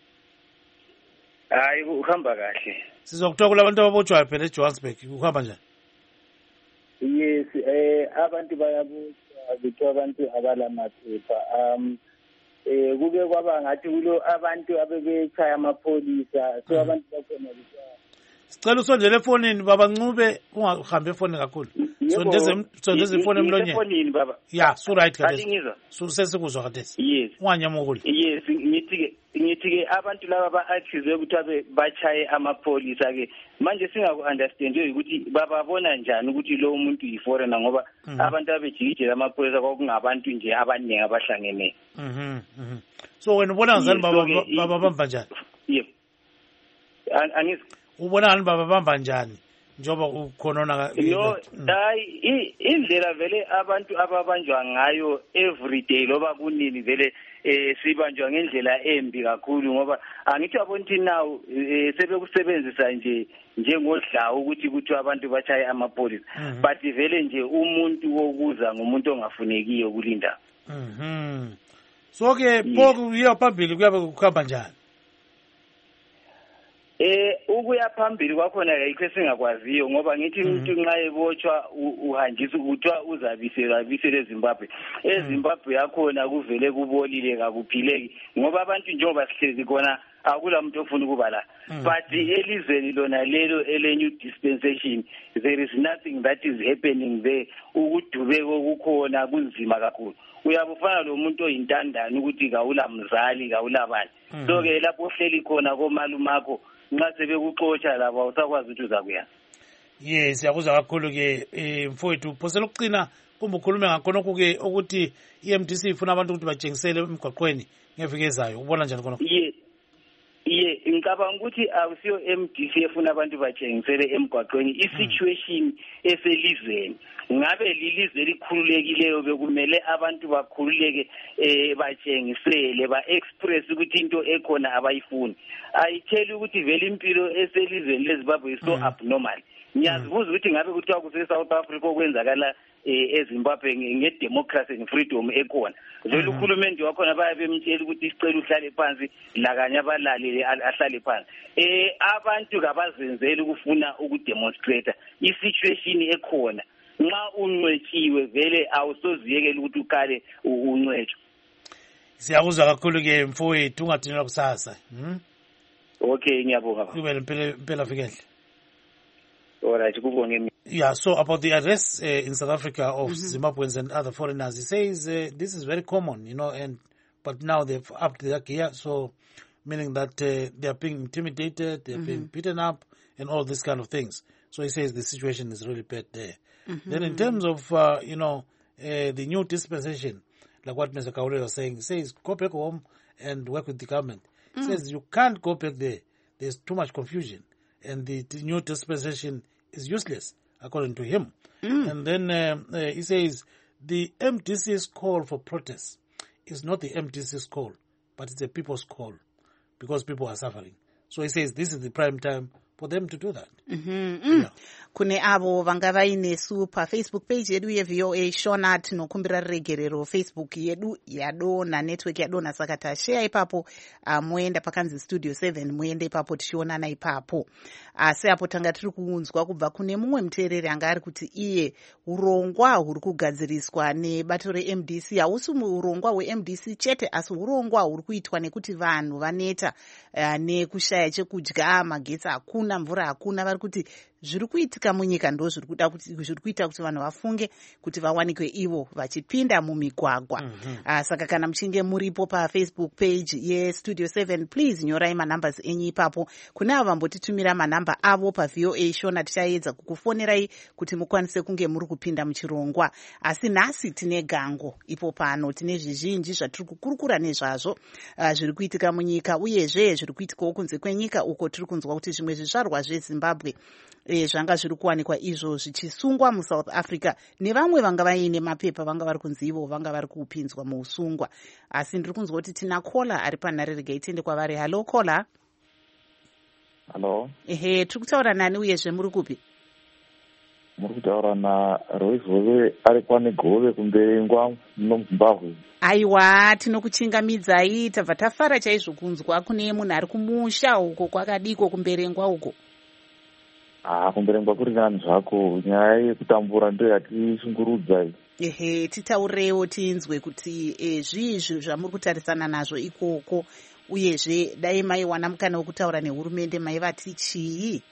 F: Hayi uhamba kahle.
A: Sizokuthiwa kulabantu ababotshwayo phela eJohannesburg uhamba njani?
F: Yes, eh abantu bayabotshwa ukuthi abantu abalamaphepha um eh kube kwaba ngathi kulo abantu abebechaya amapholisa so abantu bakhona ukuthi
A: sicela usondele efonini baba Ncube ungahambe efonini kakhulu sondeze sondeze ifoni emlonyeni
F: efonini baba
A: yeah so right kade
F: ngizwa
A: so sesikuzwa kade
F: yes
A: unganyamukule
F: yes ngithi ke ngithi ke abantu laba ba-accuse ukuthi abe bachaye amapholisa ke manje singaku-understand ukuthi bababona njani ukuthi lo muntu yi-foreigner ngoba abantu abejikijela amapholisa kwakungabantu nje abaningi abahlangeneyo.
A: Mhm. So wena ubona ngani baba baba bamba njani?
F: Yebo. Angizwa
A: ubona ngani baba bamba njani njoba ukhonona
F: yo hayi indlela vele abantu ababanjwa ngayo every day loba kunini vele eh sibanjwa ngendlela embi kakhulu ngoba angithi abonthi now sebekusebenzisa nje njengodla ukuthi ukuthi abantu bachaye amapholisa but vele nje umuntu wokuza ngumuntu ongafunekiyo kulinda.
A: Mhm. So ke pho uya phambili kuyabe kukhamba njani?
F: Eh ukuya phambili kwakhona ayikho singakwaziyo ngoba ngithi umuntu nxa ebotshwa uhanjisa ukuthiwa uzabisela abisele eZimbabwe. eZimbabwe yakhona kuvele kubolile kakuphileki ngoba abantu njengoba sihlezi khona akula muntu ofuna ukuba la but elizweni lona lelo ele new dispensation there is nothing that is happening there ukudubeko kukhona kunzima kakhulu uyabufana lo muntu oyintandana ukuthi kawula mzali kawula bani so ke lapho ohleli khona komalumakho nxa sebekuxotsha laba usakwazi ukuthi uzakuya.
A: Yes yakuzwa kakhulu ke mfowethu phosela ukucina kumbe ukhulume ngakhona ke ukuthi i-M D C ifuna abantu ukuthi bajengisele emgwaqweni ngeviki ezayo ubona njani khona?
F: Ye ye ngicabanga ukuthi akusiyo M D C efuna abantu batshengisele emgwaqweni i-situation eselizweni. Ngabe lilizwe elikhululekileyo bekumele abantu bakhululeke eh batshengisele ba-express ukuthi into ekhona abayifuni. Ayitheli ukuthi vele impilo eselizweni leZimbabwe is so abnormal. Ngiyazibuza ukuthi ngabe kuthiwa kuse-South Africa okwenzakala eZimbabwe ngedemocracy and freedom ekhona. Vele uhulumende wakhona bayabe bemtshela ukuthi isicelo uhlale phansi la kanye abalali ahlale phansi. Eh abantu kabazenzeli ukufuna ukudemonstrate i-situation ekhona. Nxa unqwetshiwe vele awusoziyekela ukuthi ukale unqwetsho.
A: Siyakuzwa kakhulu ke mfowethu ungathina kusasa. Mhm.
F: Okay, ngiyabonga.
A: Kube impela impela vikehle.
F: Alright, kubonge mina.
A: Yeah, so about the arrests uh, in South Africa of mm-hmm. Zimbabweans and other foreigners, he says uh, this is very common, you know, and but now they've upped their gear, so meaning that uh, they are being intimidated, they are mm-hmm. being beaten up, and all these kind of things. So he says the situation is really bad there. Mm-hmm. Then in terms of, uh, you know, uh, the new dispensation, like what Mister Kaure was saying, he says go back home and work with the government. He mm. says you can't go back there. There's too much confusion. And the, the new dispensation is useless, according to him. Mm. And then uh, uh, he says the M D C's call for protest is not the M D C's call, but it's a people's call because people are suffering. So he says this is the prime time for them to do that.
B: Mm-hmm. Mm. Yeah. Kune avo vanga vainesu pafacebook page yedu yeV O A Shona tinokumbira regerero Facebook yedu yadona network yadona saka tashare ipapo uh, muenda pakanzi studio seven muende ipapo tichionana ipapo asi uh, apo tanga tiri kuunzwa kubva kune mumwe muteereri anga ari kuti iye urongwa huri kugadziriswa nebato reM D C hausi urongwa hweM D C chete asi urongwa huri kuitwa nekuti vanhu vaneta uh, nekushaya chekudya magetsi hakuna mvura hakuna vari kuti zviri kuitika munyika ndo zviri kuda kuti zviri kuita kuti vanhu vafunge kuti vawanikwe ivo vachipinda mumigwagwa. Mm-hmm. Uh, saka kana muchinge muripo pafacebook page yestudio seven please nyorai manumbers enyu ipapo. Kune avo vambotitumira manhamba avo paV O A Shona tichaedza kukufonerai kuti mukwanise kunge muri kupinda muchirongwa. Asi nhasi tine gango ipo pano tine zvizhinji zvatiri kukurukura nezvazvo uh, zviri kuitika munyika uyezve zviri kuitikawo kunze kwenyika uko tiri kunzwa kuti zvimwe zvizvarwa zveZimbabwe E, zvanga zviri kuwanikwa izvo zvichisungwa muSouth Africa nevamwe vanga vaine mapepa vanga vari kunzi ivo vanga vari kupinzwa muusungwa. Asi ndiri kunzwa kuti tina kola ari panhare rega itende kwavari. Halo kola.
G: Halo.
B: Ehe, tiri kutaura nani uyezve muri kupi?
G: Muri kutaura naRoyce Hove ari kwaNegove kumberengwa muZimbabwe.
B: Aiwa, tinokuchingamidzai tabva tafara chaizvo kunzwa kune munhu ari kumusha uko kwakadiko kumberengwa uko.
G: Ah, kumberengwa kuri nani zvako nyaya yekutambura ndo yatishungurudza.
B: Ehe, titaurewo tinzwe kuti e, zvizvi zvamuri kutarisana nazvo ikoko uyezve dai maiwana mukana wekutaura nehurumende maivati chii?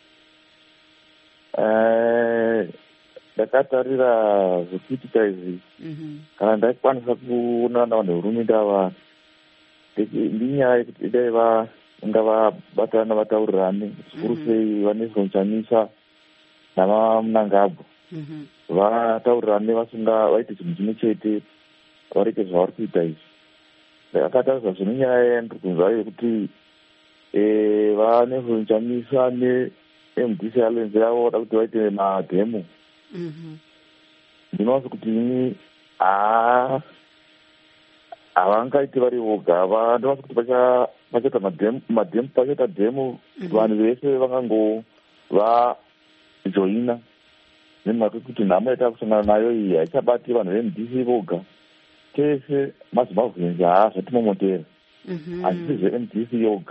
G: Eh, ndakatarira zvekuitika izvi. Mhm. Kana ndaikwanisa kuonana nehurumende ava ndinyaya yekuti dai va nga vabatana vataurirane zvikuru sei vanezvonshamisa navamunangagwa vataurirane vasinga vaite chinhu chimwe chete vareke zvavari kuita izvi. Ndakatarisa zvine nyaya yandiri kunzwa yekuti vanezvonshamisa neM D C alliance yavo vada kuti vaite madhemo. Ndinowanza kuti ini haa havangaiti vari voga vandowanza kuti vacha vachaita madhemu madhemu vachaita dhemu vanhu vese vangango vajoina nemhaka kuti nhamo yatava kusangana nayo iyi haichabati vanhu veM D C voga tese maZimbabweans haa zvatimomotera hazisi zveM D C yoga.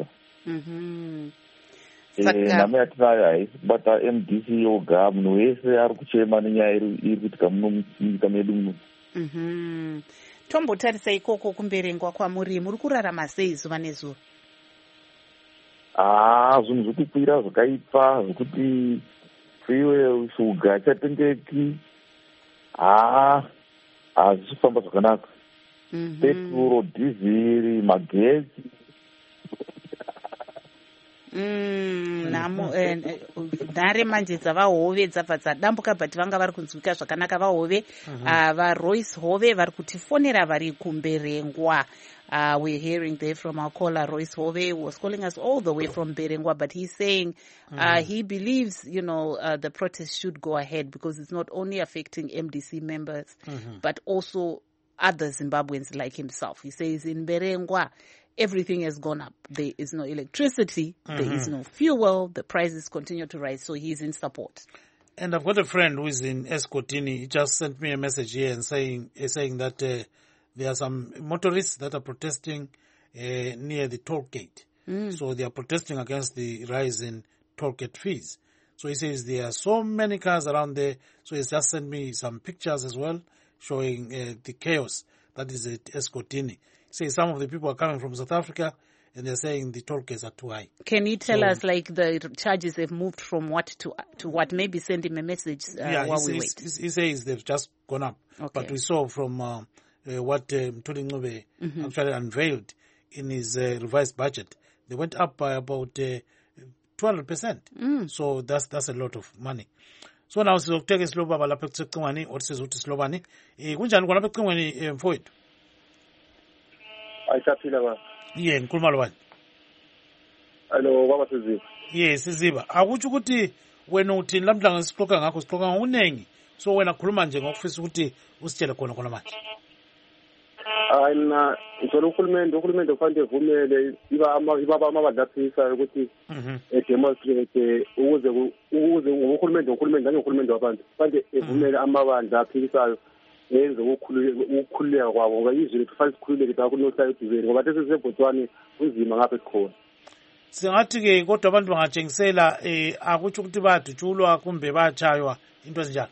G: Nhamo yatinayo haisi kubata M D C yoga munhu wese ari kuchema nenyaya iri kuitika muno munyika medu muno.
B: Tombotarisa ikoko kumberengwa kwamuri muri kurarama sei zuva nezuva?
G: Ah, zvinhu zviri kukwira zvakaipfa zvokuti fuel shuga chatengeki haa hazvisi kufamba zvakanaka. Petro, dhiziri, magetsi.
B: Namo nhare manje dzavahove dzabva dzadambuka bhati vanga vari kunzwika zvakanaka vahove. VaRoyce Hove vari kutifonera vari kumberengwa. Uh, we're hearing there from our caller, Royce Hove, who was calling us all the way from Berengwa, but he's saying mm-hmm. uh, he believes, you know, uh, the protest should go ahead because it's not only affecting M D C members, mm-hmm. but also other Zimbabweans like himself. He says in Berengwa, everything has gone up. There is no electricity. Mm-hmm. There is no fuel. The prices continue to rise. So he's in support.
A: And I've got a friend who is in Escotini. He just sent me a message here and saying uh, saying that uh, there are some motorists that are protesting uh, near the toll gate. Mm. So they are protesting against the rise in toll gate fees. So he says there are so many cars around there. So he's just sent me some pictures as well showing uh, the chaos that is at Escotini. He says some of the people are coming from South Africa and they're saying the toll gates are too high.
B: Can you tell so, us, like, the charges have moved from what to to what? Maybe send him a message uh,
A: yeah,
B: while
A: we
B: wait.
A: He, he says they've just gone up. Okay. But we saw from uh, uh, what um, Tuli Ncube mm-hmm. actually unveiled in his uh, revised budget, they went up by about uh, two hundred percent. Mm. So that's that's a lot of money. So now sizokuteka isilo baba lapha ekucingweni othi uthi silobani eh kunjani khona lapha ekucingweni mfowethu
H: ayisaphila ba
A: yeah ngikhuluma lo bani
H: hello baba Siziba
A: yes Siziba akuthi ukuthi wena uthini lamhla ngesixoxa ngakho sixoxa ngokunengi so wena khuluma nje ngokufisa ukuthi usitshele khona khona manje
H: hayi mina ngithola uhulumende uhulumende ufanele evumele iba ama ibaba amabadlaphisa ukuthi edemonstrate ukuze ukuze uhulumende uhulumende ngihulumende wabantu manje evumele amabandla aphikisayo yenze ukukhululeka kwabo ngoba izwe lethu fanele sikhululeke kakhulu ediveni ngoba sesisebhotwane kunzima ngapha esikhona.
A: Singathi ke kodwa abantu bangatshengisela eh akuthi ukuthi badutshulwa kumbe batshaywa into ezinjalo.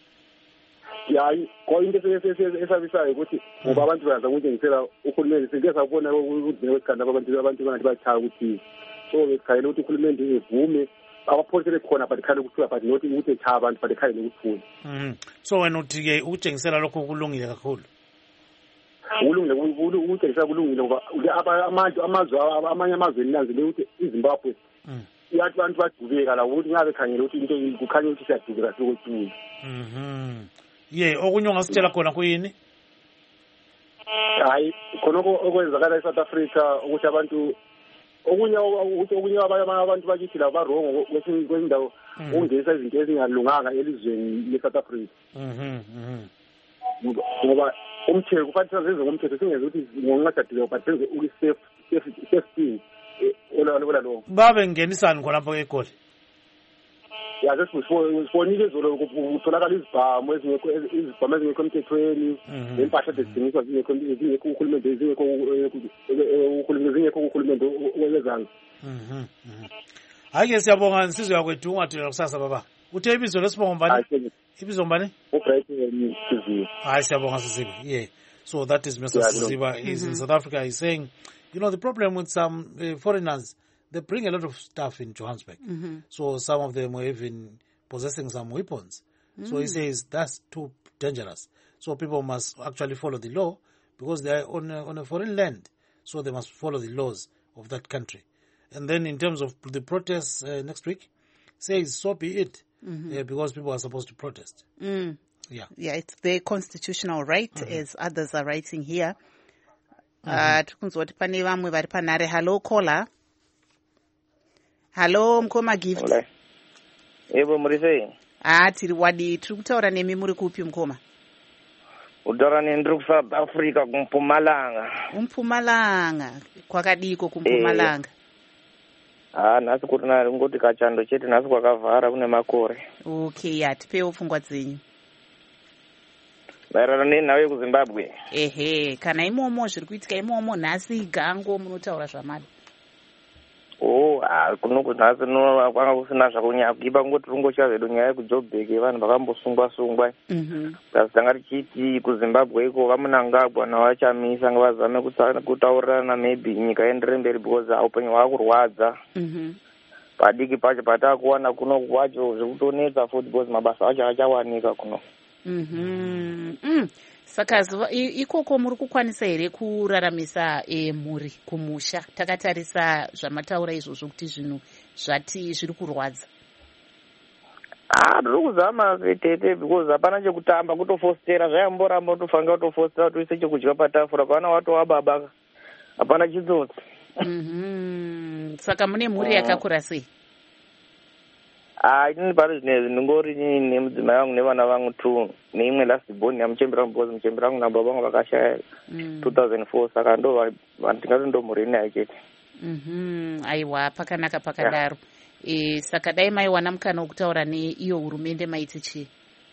H: Yayi ko into esabisayo ukuthi ngoba abantu bayaza ukutshengisela uhulumende sike sabona ukuthi wesikhathi abantu abantu bangathi bachaya ukuthi so bekhayela ukuthi uhulumende evume abapholisele khona bakhale ukuthiwa but not ukuthi echaya abantu bakhale ukuthula.
A: Mhm. So wena uthi ke ukutshengisela lokho kulungile kakhulu.
H: Ulungile ukutshengisela kulungile ngoba amazwe amazwe amanye amazwe elanzile ukuthi iZimbabwe yathi abantu badubeka la ukuthi ngabe khangela ukuthi into kukhanya ukuthi siyadubeka sokuthula.
A: Mhm. Yeah, okunye ongasitshela khona kuyini?
H: Hayi, khona okwenzakala eSouth Africa ukuthi abantu okunye ukuthi okunye abantu bakithi la ba wrong kwezindawo ungeza izinto ezingalunganga elizweni leSouth Africa.
A: Mhm. Mhm.
H: Ngoba umthetho kufanele senze ngomthetho singenza ukuthi ngonqadadile but senze uku safe safety ola ola lo.
A: Babe ngenisani khona lapha eGoli?
H: Ya sesifoni izolo ukutholakala izibhamu ezingekho izibhamu ezingekho emthethweni lempahla ezithengiswa zingekho zingekho uhulumende zingekho uhulumende zingekho uhulumende wezansi.
A: Mhm. Hayi siyabonga insizwe yakwethu ungathi kusasa baba. Uthe ibizo lesibongo mbani? Ibizo mbani?
H: uBright Siziba.
A: Hayi siyabonga Siziba. Yeah. So that is Mister Siziba. He's in South Africa. He's saying, you know, the problem with some uh, foreigners, they bring a lot of stuff in Johannesburg. Mm-hmm. So some of them were even possessing some weapons. Mm. So he says that's too dangerous. So people must actually follow the law because they are on a, on a foreign land. So they must follow the laws of that country. And then in terms of the protests uh, next week, says so be it, mm-hmm. uh, because people are supposed to protest.
B: Mm.
A: Yeah.
B: Yeah, it's their constitutional right, mm-hmm. as others are writing here. Tukunzoti pane vamwe vari panhare. Hello caller. Hello Mkoma Gift.
I: Ebo muri sei?
B: Ah, tiri wadi tiri kutaura nemi muri kupi Mkoma?
I: Udara nendiri South Africa kuMpumalanga.
B: Mpumalanga. Kwakadiko kuMpumalanga.
I: Ah, nhasi kuti nari ngoti kachando chete nhasi kwakavhara kune makore.
B: Okay, atipewo pfungwa dzenyu.
I: Maererano nenhau yekuZimbabwe.
B: Ehe, kana imomo zviri kuitika imomo nhasi Gango munotaura zvamadi.
I: Oh, ah, kunoku nhasi no kwanga kusina zvakunyanya kuipa ngoti rungocha zvedu nyaya yekuJoburg vanhu vakambosungwa sungwa. Mhm. Kasi tanga tichiti kuZimbabwe iko vamunangagwa navachamisa ngavazame kutaurirana maybe nyika ienderere mberi because upenyu hwakurwadza. Mhm. Padiki pacho patakuwana kunoku kwacho zvekutonetsa futi because mabasa acho achawanika kuno.
B: Mhm. Mm. Saka zuva ikoko muri kukwanisa here kuraramisa e muri kumusha takatarisa zvamataura izvozvo kuti zvinhu zvati zviri kurwadza.
I: Ah, ndiri kuzama tete because hapana chekutamba kutofostera zvayamboramba utofanga utofostera toise chekudya patafura pana watowa baba hapana chitsotsi.
B: Mhm. Saka mune mhuri yakakura sei?
I: Ah, ini pari zvinezvi ndingori nemudzimai wangu nevana vangu two neimwe last born yamuchembera because muchembera wangu nababa vangu vakashaya two thousand four saka ndo ndingati ndo mhuri nayo chete.
B: Mhm. Aiwa, pakanaka pakadaro. E, saka dai maiwana mukana wokutaura neiyo hurumende maiti chii?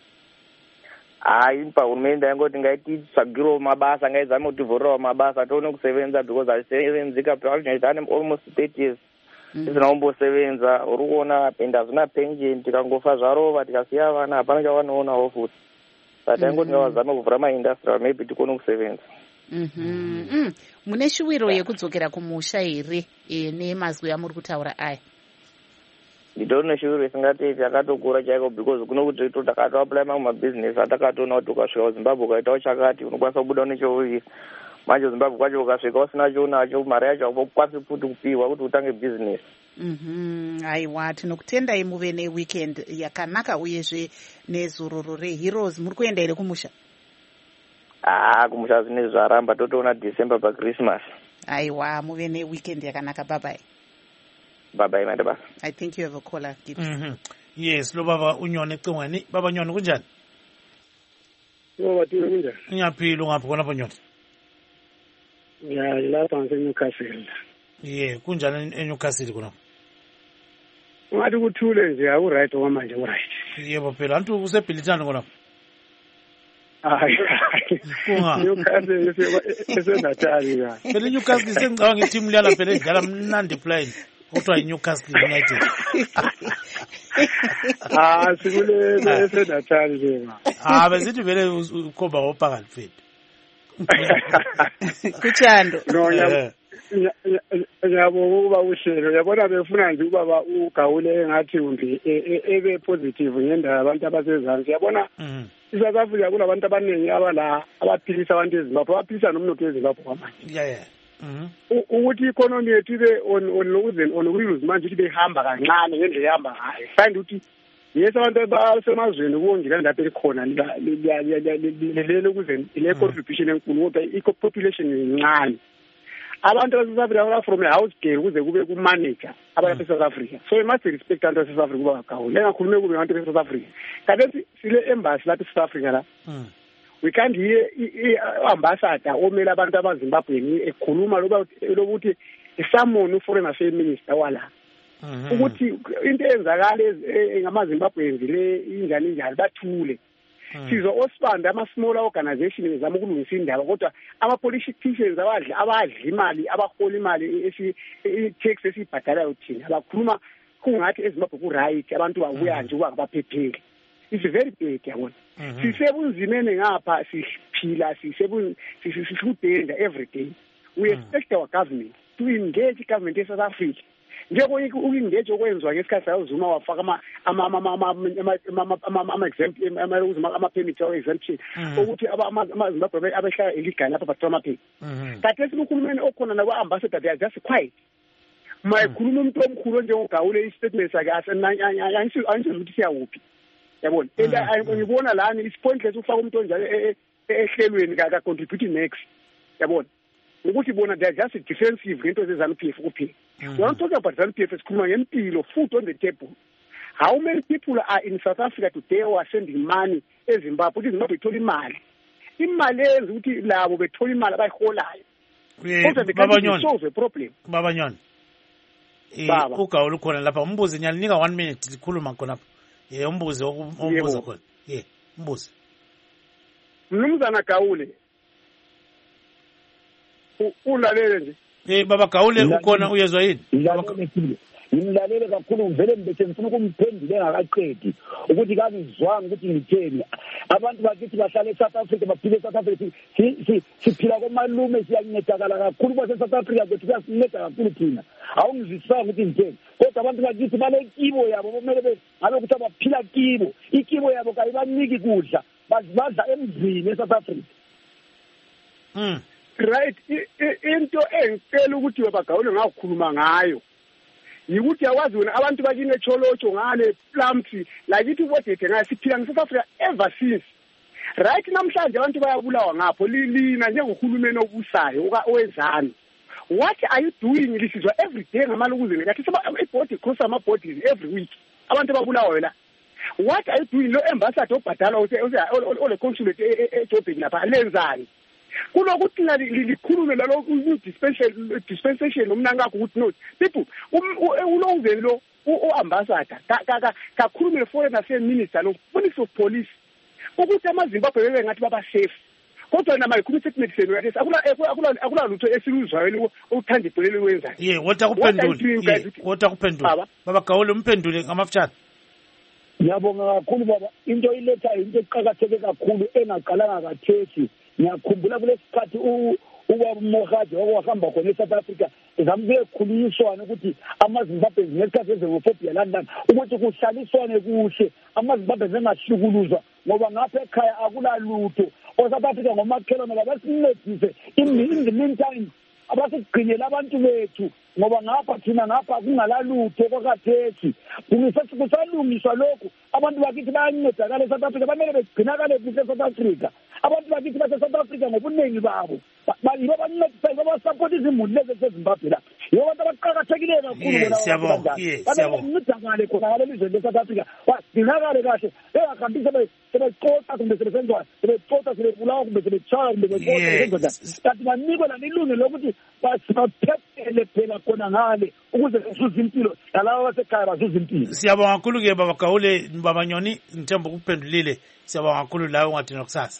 I: Hai, pahurumende yangoti ngaititsvagirawo mabasa, ngaizame kutivhurirawo mabasa tione kusevenza because hazvisevenzika pevakunyanya ane almost thirty years tisina kumbosevenza. Uri kuona ende hazvina pension, tikangofa zvarova tikasiya vana hapana chavanoonawo futi. Saka taingoti ngavazame kuvhura maindustrial maybe tikone kusevenza.
B: Mhm. Mune shuwiro yekudzokera kumusha here nemazwi amuri kutaura aya?
I: Nditori neshuviro isingateti yakatokura chaiko because kuno kuti to takatoapply mamwe mabhizinesi atakatoona kuti ukasvika kuZimbabwe ukaitawo chakati unokwanisa kubuda nechouvisa. Manje Zimbabwe kwacho ukasvika usina chonacho mari yacho akukwanisi futi kupiwa kuti utange bhizinesi.
B: Mhm. Aiwa, tinokutendai muve neweekend yakanaka uyezve nezororo reheroes. Muri kuenda here kumusha?
I: Ah, kumusha zvinezvi zvaramba totoona December paChristmas.
B: Aiwa, muve neweekend yakanaka. Bye bye.
I: Bye bye madaba.
B: I think you have a caller, Gibbs.
A: Mhm. Yes, lo baba unyone ecingweni. Baba Nyoni kunjani?
J: Yo bathi kunjani?
A: Ngiyaphila ngapha khona Nyoni.
J: Ya lapha ngaseNewcastle.
A: Yeah, kunjani eNewcastle khona?
J: Ngathi kuthule nje awu right okwamanje u right.
A: Yebo phela antu usebhilitani khona.
J: Hayi. Newcastle eseNatali ka.
A: Phela Newcastle sengicabanga iteam liyala phela idlala mnandi playing. Kuthiwa iNewcastle United.
J: Ah, sikule eseNatali ke ma.
A: Ah, besithi vele ukhomba opakali fethu.
B: Kuchando.
J: No, ya yabo ukuba uhlelo yabona befuna nje ubaba ugawule ngathi umbi ebe positive ngendaba abantu abasezansi yabona South Africa kunabantu abaningi abala abaphilisa abantu eZimbabwe abaphilisa nomnotho eZimbabwe kwamanje.
A: Yeah yeah. Mhm.
J: Ukuthi economy yethu ibe on on lokuzen on wheels manje ibe ihamba kancane ngendlela ehamba ngayo. Find ukuthi yes abantu abasemazweni kuwongela lapha elikhona lelo kuze ile contribution enkulu kodwa i-population incane. Abantu base South Africa from a house girl kuze kube ku manager abantu base South Africa. So we must respect abantu base South Africa kuba kakhulu. Lengakhulume kube abantu base South Africa. Kanti sile embassy lapha eSouth Africa la. We can't hear ambassador omela abantu abaZimbabwe ekhuluma lokuthi someone foreign affairs minister wala. Ukuthi into eyenzakala ngamaZimbabwe le injani njani bathule. Sizwa osibanda ama small organization ezama ukulungisa indaba kodwa ama politicians abadli abadli imali abahola imali esi tax esibhadalayo thina abakhuluma kungathi eZimbabwe ku right abantu babuya nje ukuba baphephele. It's very bad yabona. Sisebunzimene ngapha siphila sisebun sisudenda every day. We expect our government to engage government of South Africa. Njeko uengage okwenzwa ngesikhathi sayozuma wafaka ama ama ama ama ama exemption ama ama permit or exemption ukuthi amaZimbabwe abehlala illegal lapha bathoma pay. Kanti esikhulumeni okhona nakwa ambassador they are just quiet. Mayikhuluma umuntu omkhulu njengogawule istatement sakhe asenanyanya ukuthi siyawuphi. Yabona ela ngibona lana isipointless ufaka umuntu onjalo ehlelweni ka contribute next. Yabona ukuthi bona they are just defensive ngento zezanu P F kuphela. We are not talking about ZANU-P F sikhuluma ngempilo, food on the table. How many people are in South Africa today who are sending money eZimbabwe ukuthi Zimbabwe ithola imali? Imali enza ukuthi labo bethola imali abayiholayo.
A: Baba Nyoni
J: solve a problem.
A: Baba Nyoni. Eh ugawula khona lapha umbuzi nyalinika one minute likhuluma khona lapha. Eh umbuzi umbuzo khona. Yeah, umbuzi.
J: Mnumzana Gawule. Ulalele nje.
A: Eh baba Gawule ukhona uyezwa yini?
K: Ngimlalele kakhulu ngivele ngibethe ngifuna ukumphendula engakaqedi ukuthi kangizwanga ukuthi ngitheni. Abantu bakithi bahlala eSouth Africa baphila eSouth Africa siphila komalume siyancedakala kakhulu kwase South Africa kwethu kuyasinceda kakhulu thina. Awungizwisanga ukuthi ngitheni. Kodwa abantu bakithi banekibo yabo bomele ngabe ukuthi abaphila kibo. Ikibo yabo kayibaniki kudla bazibadla emzini eSouth Africa.
A: Mm.
J: Right, into engicela ukuthi babagawule ngakhuluma ngayo yikuthi yawazi wena abantu bakine echolocho ngale plumps lakithi ubodethe ngayo siphila ngeSouth Africa ever since. Right namhlanje abantu bayabulawa ngapho lilina njengohulumeni obusayo owezana what are you doing lisizwa every day ngamalukuzini ngathi ibhodi cross ama-bodies every week abantu ababulawayo la. What are you doing lo ambassador obhadala ole consulate ejobheni lapha alenzani? Kunokuthi likhulume lalo dispensation dispensation nomnankakho ukuthi no people ulongzeni lo o-ambassador kakhulume le-foreign affairs minister lo police of police ukuthi amaZimbabwe bebe ngathi baba safe. Kodwa nama ikhuluma medicine yathi akula akula lutho esiluzwayo uthanda ibholele wenzayo.
A: Yeah, wota kuphendula. Wota kuphendula. Baba Gawule umphendule ngamafutshane.
K: Ngiyabonga kakhulu baba, into iletha into eqhakatheke kakhulu engaqalanga kathesi. Ngiyakhumbula kulesikhathi ubaba Mogaji okwahamba khona eSouth Africa ezambe khulunyiswana ukuthi amaZimbabwe ngesikhathi ezephobia London ukuthi kuhlaliswane kuhle amaZimbabwe zengahlukuluzwa ngoba ngapha ekhaya akulalutho oSouth Africa ngomakhelwane babasincedise in the meantime abasigcinela abantu bethu ngoba ngapha thina ngapha kungalalutho kwakathesi kusalungiswa lokhu abantu bakithi bayancedakala eSouth Africa bamele begcinakale kuhle eSouth Africa abantu bakithi base-South Africa ngobuningi babo yibo bancedisayo babasapota izimuli lezi esezimbabwe la yibo abantu abaqakathekileyo kakhulu babencedakale khona ngale lizweni le-South Africa bagcinakale kahle bengahambi sebexoxa kumbe sebesenzwa sebexoxa sebebulawa kumbe sebetshaya kumbe beqoxa kanti banikwe lalilungelo lokuthi baphephele phela khona ngale ukuze bezuze impilo nalabo basekhaya bazuze impilo.
A: Siyabonga kakhulu-ke baba Gawule, baba Nyoni, ngithemba ukuphendulile. Siyabonga kakhulu lawe ungathi nokusasa.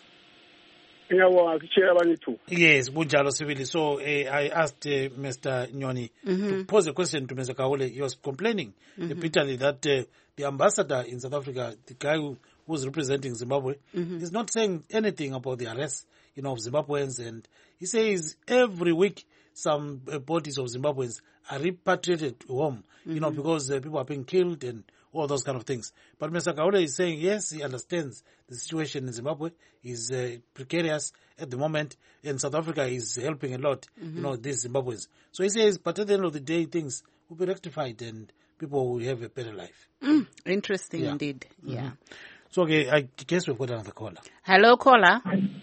J: Ngiyabonga kuchela abanyithu.
A: Yes, bunjalo sibili. So uh, I asked uh, Mister Nyoni mm-hmm. to pose a question to Mister Gawule. He was complaining mm-hmm. bitterly that uh, the ambassador in South Africa, the guy who was representing Zimbabwe, mm-hmm. is not saying anything about the arrest, you know, of Zimbabweans, and he says every week some uh, bodies of Zimbabweans are repatriated home, mm-hmm. you know, because uh, people are being killed and all those kind of things. But Mister Gawule is saying, yes, he understands the situation in Zimbabwe is uh, precarious at the moment, and South Africa is helping a lot, mm-hmm. you know, these Zimbabweans. So he says, but at the end of the day, things will be rectified and people will have a better life.
B: Mm, interesting yeah. indeed.
A: Mm-hmm.
B: Yeah.
A: So, okay, I guess we've got another caller.
B: Hello, caller.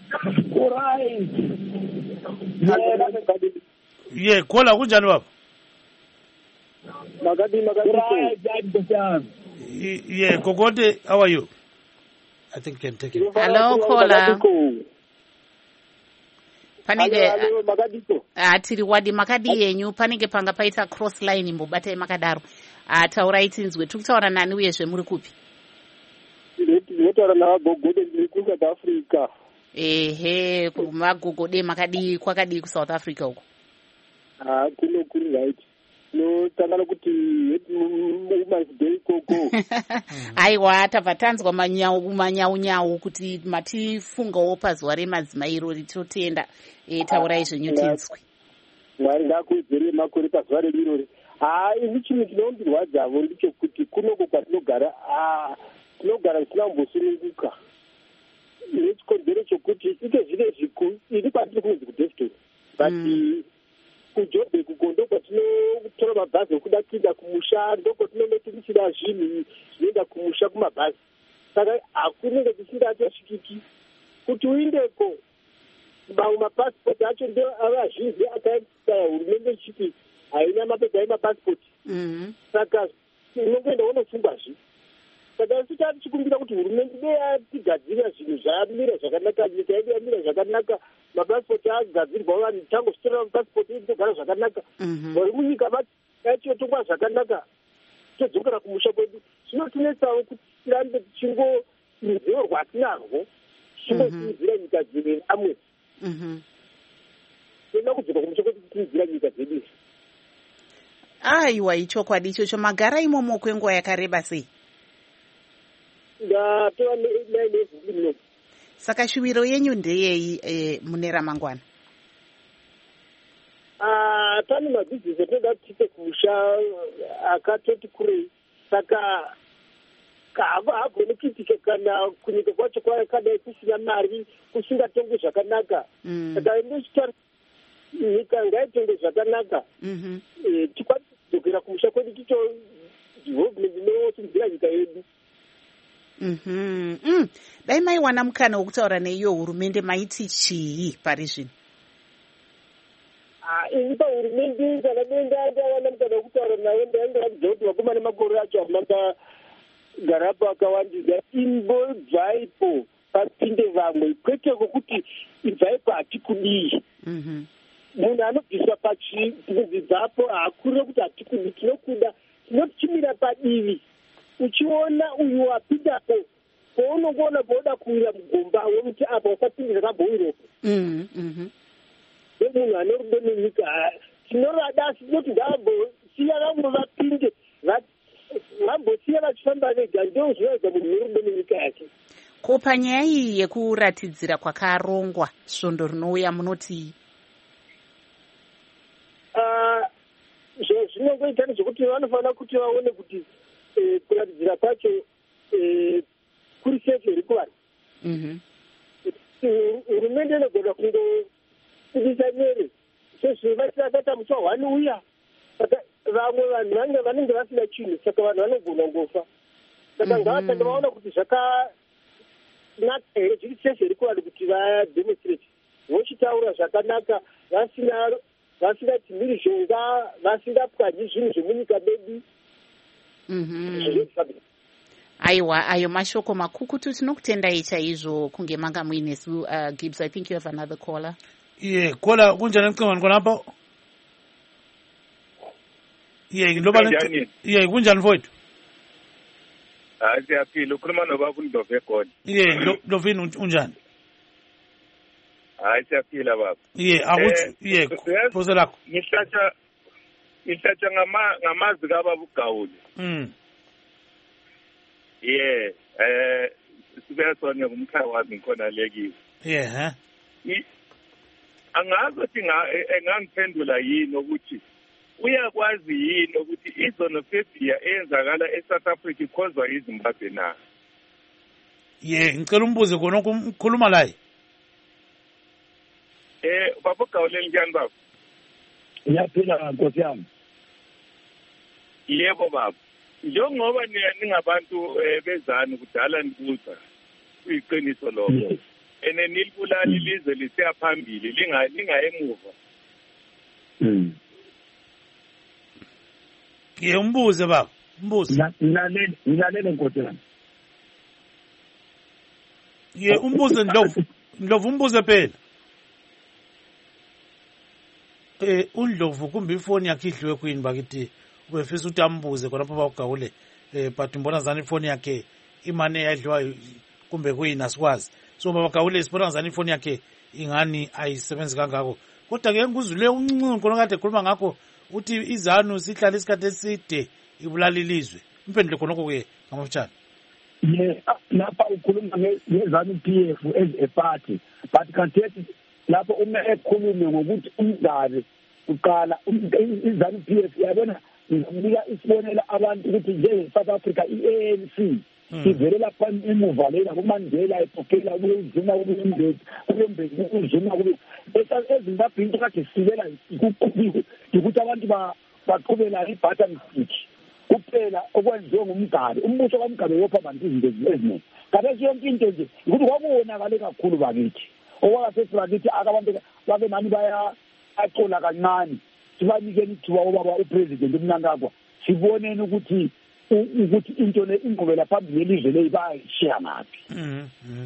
K: All right.
A: Yeah, caller, kunjani baba?
K: Magadi, Magadi.
A: Yeah, Kokote, how are you? I think you can take it.
B: Hello, caller. Panige atiri wadi makadi yenyu panige panga paita cross line mbobate makadaro ataurai tinzwe tukutaura nani uyezve muri kupi?
J: Ndinotaura navagogode ndiri kuSouth Africa.
B: Ehe, kumagogode makadi kwakadi kuSouth Africa uko?
J: Ah, kuno kuri right. No tangana kuti umazidei koko.
B: Aiwa tabva tanzwa manyau manyau nyau kuti matifungawo pazuva remadzimai iro ritotenda e taurai zvenyu tinzwe.
J: Mwari ngakudzere makore pazuva rero. Ah, ini chinhu chinondirwadzavo ndichokuti kunoko kwatinogara ah tinogara tisina kumbosununguka. Nechikonzero chokuti ite zvine zvikuru ini kwatiri kunzi kudeston but kuJobe kugondo kwatinotora mabhazi okuda kuinda kumusha ndokwatinonotumishira zvinhu zvinoenda kumusha kumabhazi saka hakunenge tisingatosvikiki kuti uindeko mamwe mapasipoti acho ndo avazhinji akaisaya hurumende ichiti haina mapedza emapasipoti saka unongoenda unofungwazve saka isi tati chikumbira kuti hurumende dei yatigadzirira zvinhu zvamira zvakanaka nyika yedu yamira zvakanaka mapasipoti agadzirwa vanhu tangosvitorera mapasipoti togara zvakanaka vari munyika yacho tongwa zvakanaka todzokera kumusha kwedu zvinotinetsawo kuti tirambe tichingo ruzivo rwatinarwo tichingosimudzira nyika dzimwe amwe toda kudzoka kumusha kwedu tisimudzira nyika dzedu.
B: Aiwa, ichokwadi ichocho. Magara imomo kwenguva yakareba sei?
J: Ndatova nevhiki muno.
B: Saka shuviro yenyu ndeyei e, mune ramangwana?
J: Ah, pane mabhizinesi atoda tiite kumusha akatoti kurei, saka hagoni kuitika kana kunyika kwacho kwakadai kusina mari kusingatongwe zvakanaka. Saka ndochitaura nyika ngaitongwe zvakanaka. Tikwanise kudzokera kumusha kwedu ticho development inosimudzira nyika yedu.
B: Mhm. Mm. Dai maiwana mukana wokutaura neiyo hurumende maiti chii pari zvino?
J: inipa hurumende kana denda ndawana mutana kutaura naye ndaenda kuzoti vakomana makore acho amanga garapo akawandisa imbobvaipo papinde vamwe kwete kwokuti ibvaipo hatikudii munhu anobviswa pachipinzi dzapo haakurire kuti hatikudi tinokuda tinochimira padivi uchiona uyu wapindapo pounongoona pauda kuwira mugomba womuti apa usapindira kambowiropo munhu ane rudo nenyika tinorada asi tinoti ngavambosiya vamwe vapinde vambosiya vachifamba vega ndo zvinoedza munhu nerudo nenyika yake.
B: Ko panyaya iyi yekuratidzira kwakarongwa svondo rinouya munotii?
J: zvinongoita nezvekuti vanofanira kuti vaone kuti kuratidzira kwacho kuri sefu here kuvanhu. Hurumende inogona kungobudisa nyere sezvivaitira akaita musi wahwani uya vamwe vanhu vange vanenge vasina chinhu saka vanhu vanogona ngofa saka ngavatange vaona kuti zvakanaka here zviri sefu here kuvanhu kuti vademonstrate vochitaura zvakanaka vasina vasina timiri zhonga vasingapwanyi zvinhu zvemunyika medu.
B: Aiwa, ayo mashoko makukutu tinokutendai chaizvo kunge manga muinesu. uh, Gibbs, I think you have another caller.
A: Yeah, caller kunjani mcingweni khonapho? Yeah, ngiloba yeah kunjani mfowethu?
L: Hayi siyaphila, ukhuluma nobaba uNdlovu eGoli.
A: Yeah, Ndlovini unjani?
L: Hayi siyaphila baba.
A: Yeah, akuthi yeah, phoso lakho.
L: Ngihlatsha ngihlatsha ngama ngamazi kababa uGawule.
A: Mm.
L: Yeah, eh sibesona ngumkhaya wami khona lekiwe.
A: Yeah, ha.
L: Angazi ukuthi engangiphendula yini ukuthi uyakwazi yini ukuthi izonophobia eyenzakala eSouth Africa ikhozwa iZimbabwe na?
A: Yeah, ngicela umbuze khona ukukhuluma la.
L: Eh baba uGawule njani baba?
K: Ngiyaphila nkosi yami.
L: Yebo baba. Njengoba ningabantu bezana kudala nibuza kuyiqiniso lokho ene nilibulali lize lisiya phambili linga lingayemuva.
K: Mhm.
A: Ye umbuze baba, umbuze.
K: Ngilalele ngilalele nkosi yami.
A: Ye umbuze Ndlovu, Ndlovu umbuze phela. Eh uNdlovu kumbe ifoni yakhe idliwe kwini bakithi? Ubefisa ukuthi ambuze khona pha uGawule eh but mbona zani ifoni yakhe imane yadliwa kumbe kuyini asikwazi. So baba Gawule sibona zani ifoni yakhe ingani ayisebenzi kangako. Kodwa ke nguzule uncinci khona kade khuluma ngakho uthi izanu sihlala isikhathi eside ibulala ilizwe. Imphendule khona kuye ngamafutshane.
K: Yeah, lapha ukhuluma ngezanu P F as a party but kanti lapho uma ekhulume ngokuthi umdali uqala izanu P F yabona ngibika isibonela abantu ukuthi nje South Africa i-A N C ivelela phambili emuva lena kuMandela ephokela kuyizuma kubindezi kubembezi kuzuma kube eZimbabwe into kade silela kuqhubile ukuthi abantu baqhubela i-button stick kuphela okwenziwe ngumgaba umbuso kaMgabe yopha abantu izinto eziningi ngabe yonke into nje ukuthi kwabonakale kakhulu bakithi okwakase bakithi akabantu babe nani baya acola kancane sibanikeni ithuba obaba upresident umnankakwa siboneni ukuthi ukuthi into le ingqubela phambili yelizwe leyibashiya ngaphi.
A: Mhm.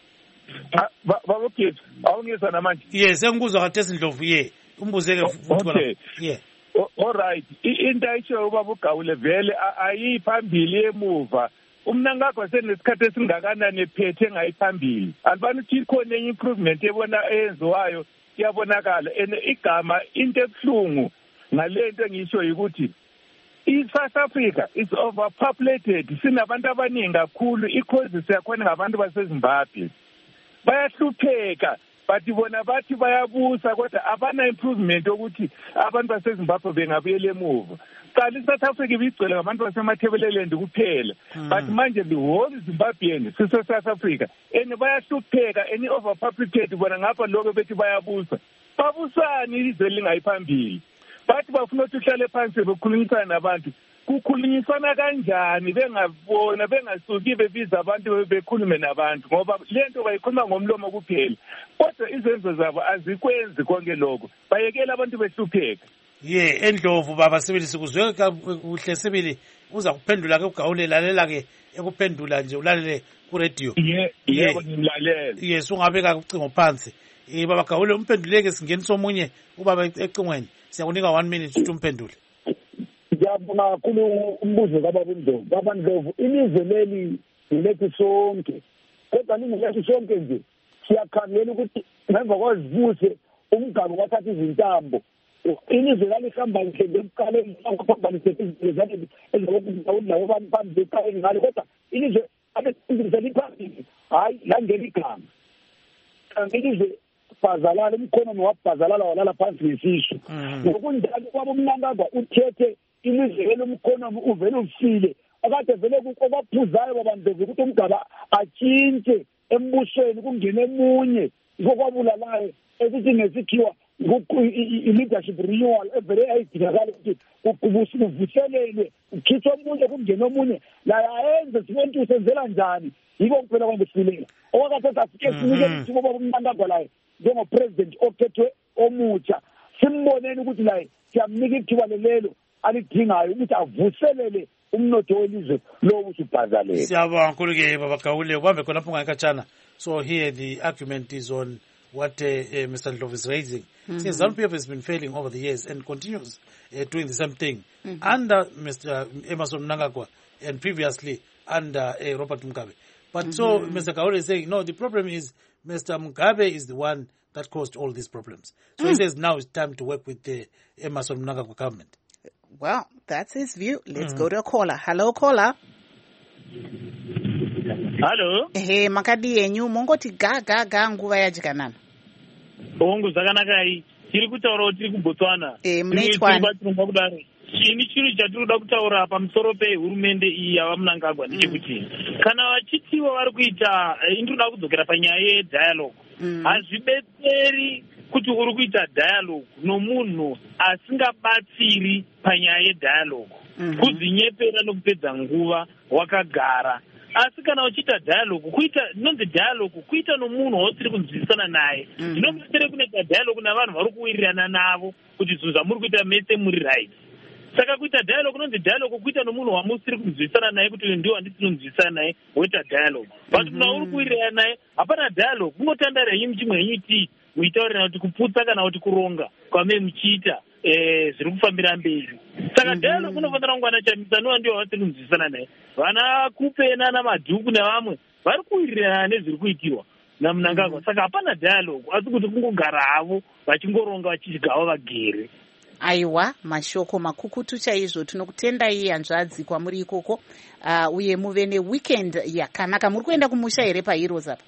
L: Baba uGibbs awungizwa namanje?
A: Yes, engikuzwa kade Sindlovu ye. Umbuzeke futhi
L: bona.
A: Yeah.
L: All right. Into ayisho ubaba uGawule vele ayiphambili emuva. Umnankakwa senesikhathi esingakanani ephethe ngayiphambili. Alibani ukuthi ikhona enye improvement ebona eyenziwayo iyabonakala ene igama into ebuhlungu ngalento engisho ukuthi iSouth Africa is overpopulated sinabantu abaningi kakhulu icauses yakhona ngabantu baseZimbabwe bayahlupheka but bona bathi bayabusa kodwa abana improvement ukuthi abantu baseZimbabwe bengabuyela emuva qala iSouth Africa ibigcwele ngabantu basemathebeleleni kuphela but manje the whole Zimbabwean siso South Africa ene bayahlupheka eni overpopulated bona ngapha lokho bethi bayabusa babusani izwe lingayiphambili bathi bafuna ukuthi uhlale phansi bekhulumisana nabantu kukhulunyisana kanjani bengabona bengasuki bebiza abantu bekhulume nabantu ngoba lento bayikhuluma ngomlomo kuphela kodwa izenzo zabo azikwenzi konke lokho bayekela abantu behlupheka.
A: Ye Endlovu baba Sibili sikuzwe kuhle Sibili uza kuphendula ke ugawule lalela ke ekuphendula nje ulalele ku radio.
L: Ye yebo ngimlalela.
A: Yes ungabeka ucingo phansi. Eh baba Gawule umphenduleke singenisa omunye ubaba ecingweni siyakunika one minute ukuthi umphendule.
K: Ngiyabonga kakhulu umbuzo kababa Ndlovu. Baba Ndlovu ilizwe leli lilethu sonke. Kodwa ningilethu sonke nje siyakhangela ukuthi ngemva kwazibuse umgabo wathatha izintambo. Ilizwe lalihamba nje ngekuqaleni ngaphambanise izizwe ezokuzawo abantu phambi beqale ngale kodwa ilizwe abesizwe liphambili hayi la ngeligama. Ilizwe bazalala umkhono wabhazalala walala phansi ngesisho. Ngokunjalo kwabo umnankagwa uthethe ilizwe lomkhono uvele ufile akade vele kokophuzayo babantu ukuthi umgaba atshintshe embusweni kungene emunye ngokwabulalayo esithi ngesikhiwa i-leadership renewal evele ayidingakala ukuthi kuvuselelwe ukhitshwa omunye kungena omunye la ayenze sibona ukuthi usenzela njani yiko kuphela kwangesilela okwakathe safike sinike ithuba bomnankagwa layo njengopresident okhethwe omutsha simboneni ukuthi laye siyamnika ithuba lelo alidingayo ukuthi avuselele umnotho welizwe lowo usubhazalele.
A: Siyabonga kakhulu ke baba Gawule ubambe khona lapho ngakatshana. So here the argument is on what uh, uh, Mister Ndlovu is raising. Mm-hmm. Since ZANU-P F has been failing over the years and continues uh, doing the same thing mm-hmm. under Mister Emmerson Mnangagwa and previously under uh, Robert Mugabe. But mm-hmm. so Mister Gawule is saying, no, the problem is Mister Mugabe is the one that caused all these problems. So mm. he says now it's time to work with the Emmerson Mnangagwa government.
B: Well, that's his view. Let's mm. go to a caller. Hello, caller.
M: Hello.
B: Hey, makadi yenyu mongoti ga ga ga nguva yajikanana.
M: Ongu zakanaka hii. Chiri kutaura kuti tiri kuBotswana.
B: Eh, muneitwani.
M: Chini chiri chatinoda kutaura pamusoro pehurumende iyi yavaMnangagwa ndechekuti kana vachitiwa vari kuita indinoda kudzokera panyaya yedialogue hazvibetseri kuti uri kuita dialogue nomunhu asingabatsiri panyaya yedialogue kudzinyepera nokupedza nguva wakagara. Asi kana uchiita dialogue kuita nonzi dialogue kuita nomunhu wausiri kunzwisisana naye ndinomutsere kunoita dialogue navanhu vari kuwirirana navo kuti zvinhu zvamuri kuita mese muri right. Saka kuita dialogue nonzi dialogue kuita nomunhu wamusiri kunzwisisana naye kuti ndiwo handisi naye woita dialogue. But kuna uri kuwirirana naye hapana dialogue kungotandara henyu muchimwe henyu tii muitaurira kuti kuputsa kana kuti kuronga kwame muchiita eh zviri kufambira mberi. Saka dialogue kunofanira kungwana chamisa ndiwo ndiwo wasiri kunzwisisana naye. Vana kupena namadhuku nevamwe vari kuwirirana nezviri kuitirwa naMnangagwa. Saka hapana dialogue asi kuti kungogara havo vachingoronga vachigawa vagere.
B: Aiwa mashoko makukutu chaizvo. Tinokutendai hanzvadzi kwamuri ikoko uh, uye muve neweekend yakanaka. Muri kuenda kumusha here paHeroes apa?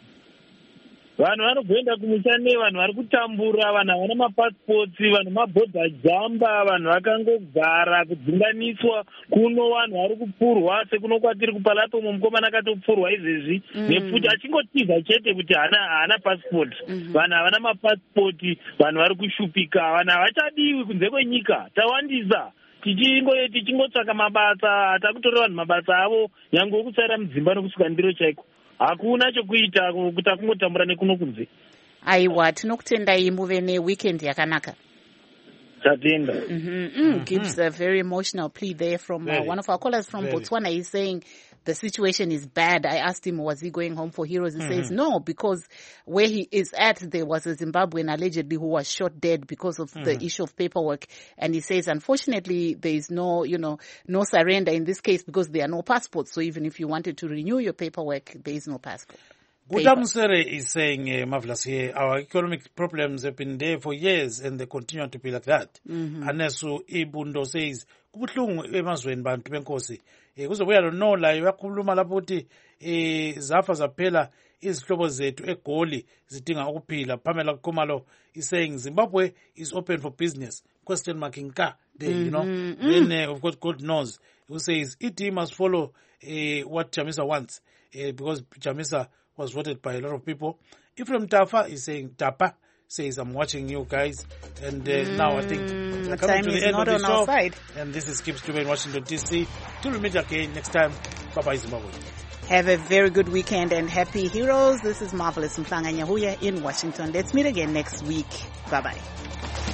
M: Vanhu vanogoenda kumusha nevanhu vari kutambura, vanhu havana mapassports, vanhu mabhodha jamba, vanhu vakangogara kudzinganiswa kuno, vanhu vari kupfurwa sekuno kwatiri kupalato umo mukomana akatopfurwa izvezvi nefuti achingotiza chete kuti haana haana passport. Vanhu havana mapassport, vanhu vari kushupika, vanhu havachadiwi kunze kwenyika. Tawandisa tichingo tichingotsvaka mabasa, hatakutora vanhu mabasa avo nyange wokusaira mudzimba nokusuka ndiro chaiko. Hakuna chokuita kuti akungotambura nekuno kunze.
B: Aiwa tinokutendai muve neweekend yakanaka.
M: Tatenda.
B: Mm-hmm. Mm, gives a very emotional plea there from uh, one of our callers from very. Botswana. He's saying the situation is bad. I asked him, was he going home for Heroes? He mm-hmm. says no, because where he is at, there was a Zimbabwean allegedly who was shot dead because of mm-hmm. the issue of paperwork. And he says, unfortunately, there is no, you know, no surrender in this case because there are no passports. So even if you wanted to renew your paperwork, there is no passport.
A: Gudamusere is saying, uh, Marvelous here, our economic problems have been there for years and they continue to be like that. Mm-hmm. Anesu Ibundo says, kubuhlungu emazweni bantu benkosi. Eh kuzobuya lo la yakhuluma lapho ukuthi eh zafa zaphela izihlobo zethu eGoli zidinga ukuphila. Pamela Khumalo is saying Zimbabwe is open for business. Question mark inka there, mm-hmm. you know. Mm-hmm. Then uh, of course God knows. Who says E D must follow uh, what Chamisa wants uh, because Chamisa was voted by a lot of people. Ephraim Tafa is saying Tapa says, I'm watching you guys. And uh, mm, now I think we're coming
B: time
A: to the
B: is
A: end
B: not
A: of the
B: on
A: show.
B: our side.
A: And this is Gibbs Dube in Washington, D C. Till we meet again next time. Bye-bye, Zimbabwe.
B: Have a very good weekend and happy heroes. This is Marvelous Mhlanga Nyahuya in Washington. Let's meet again next week. Bye-bye.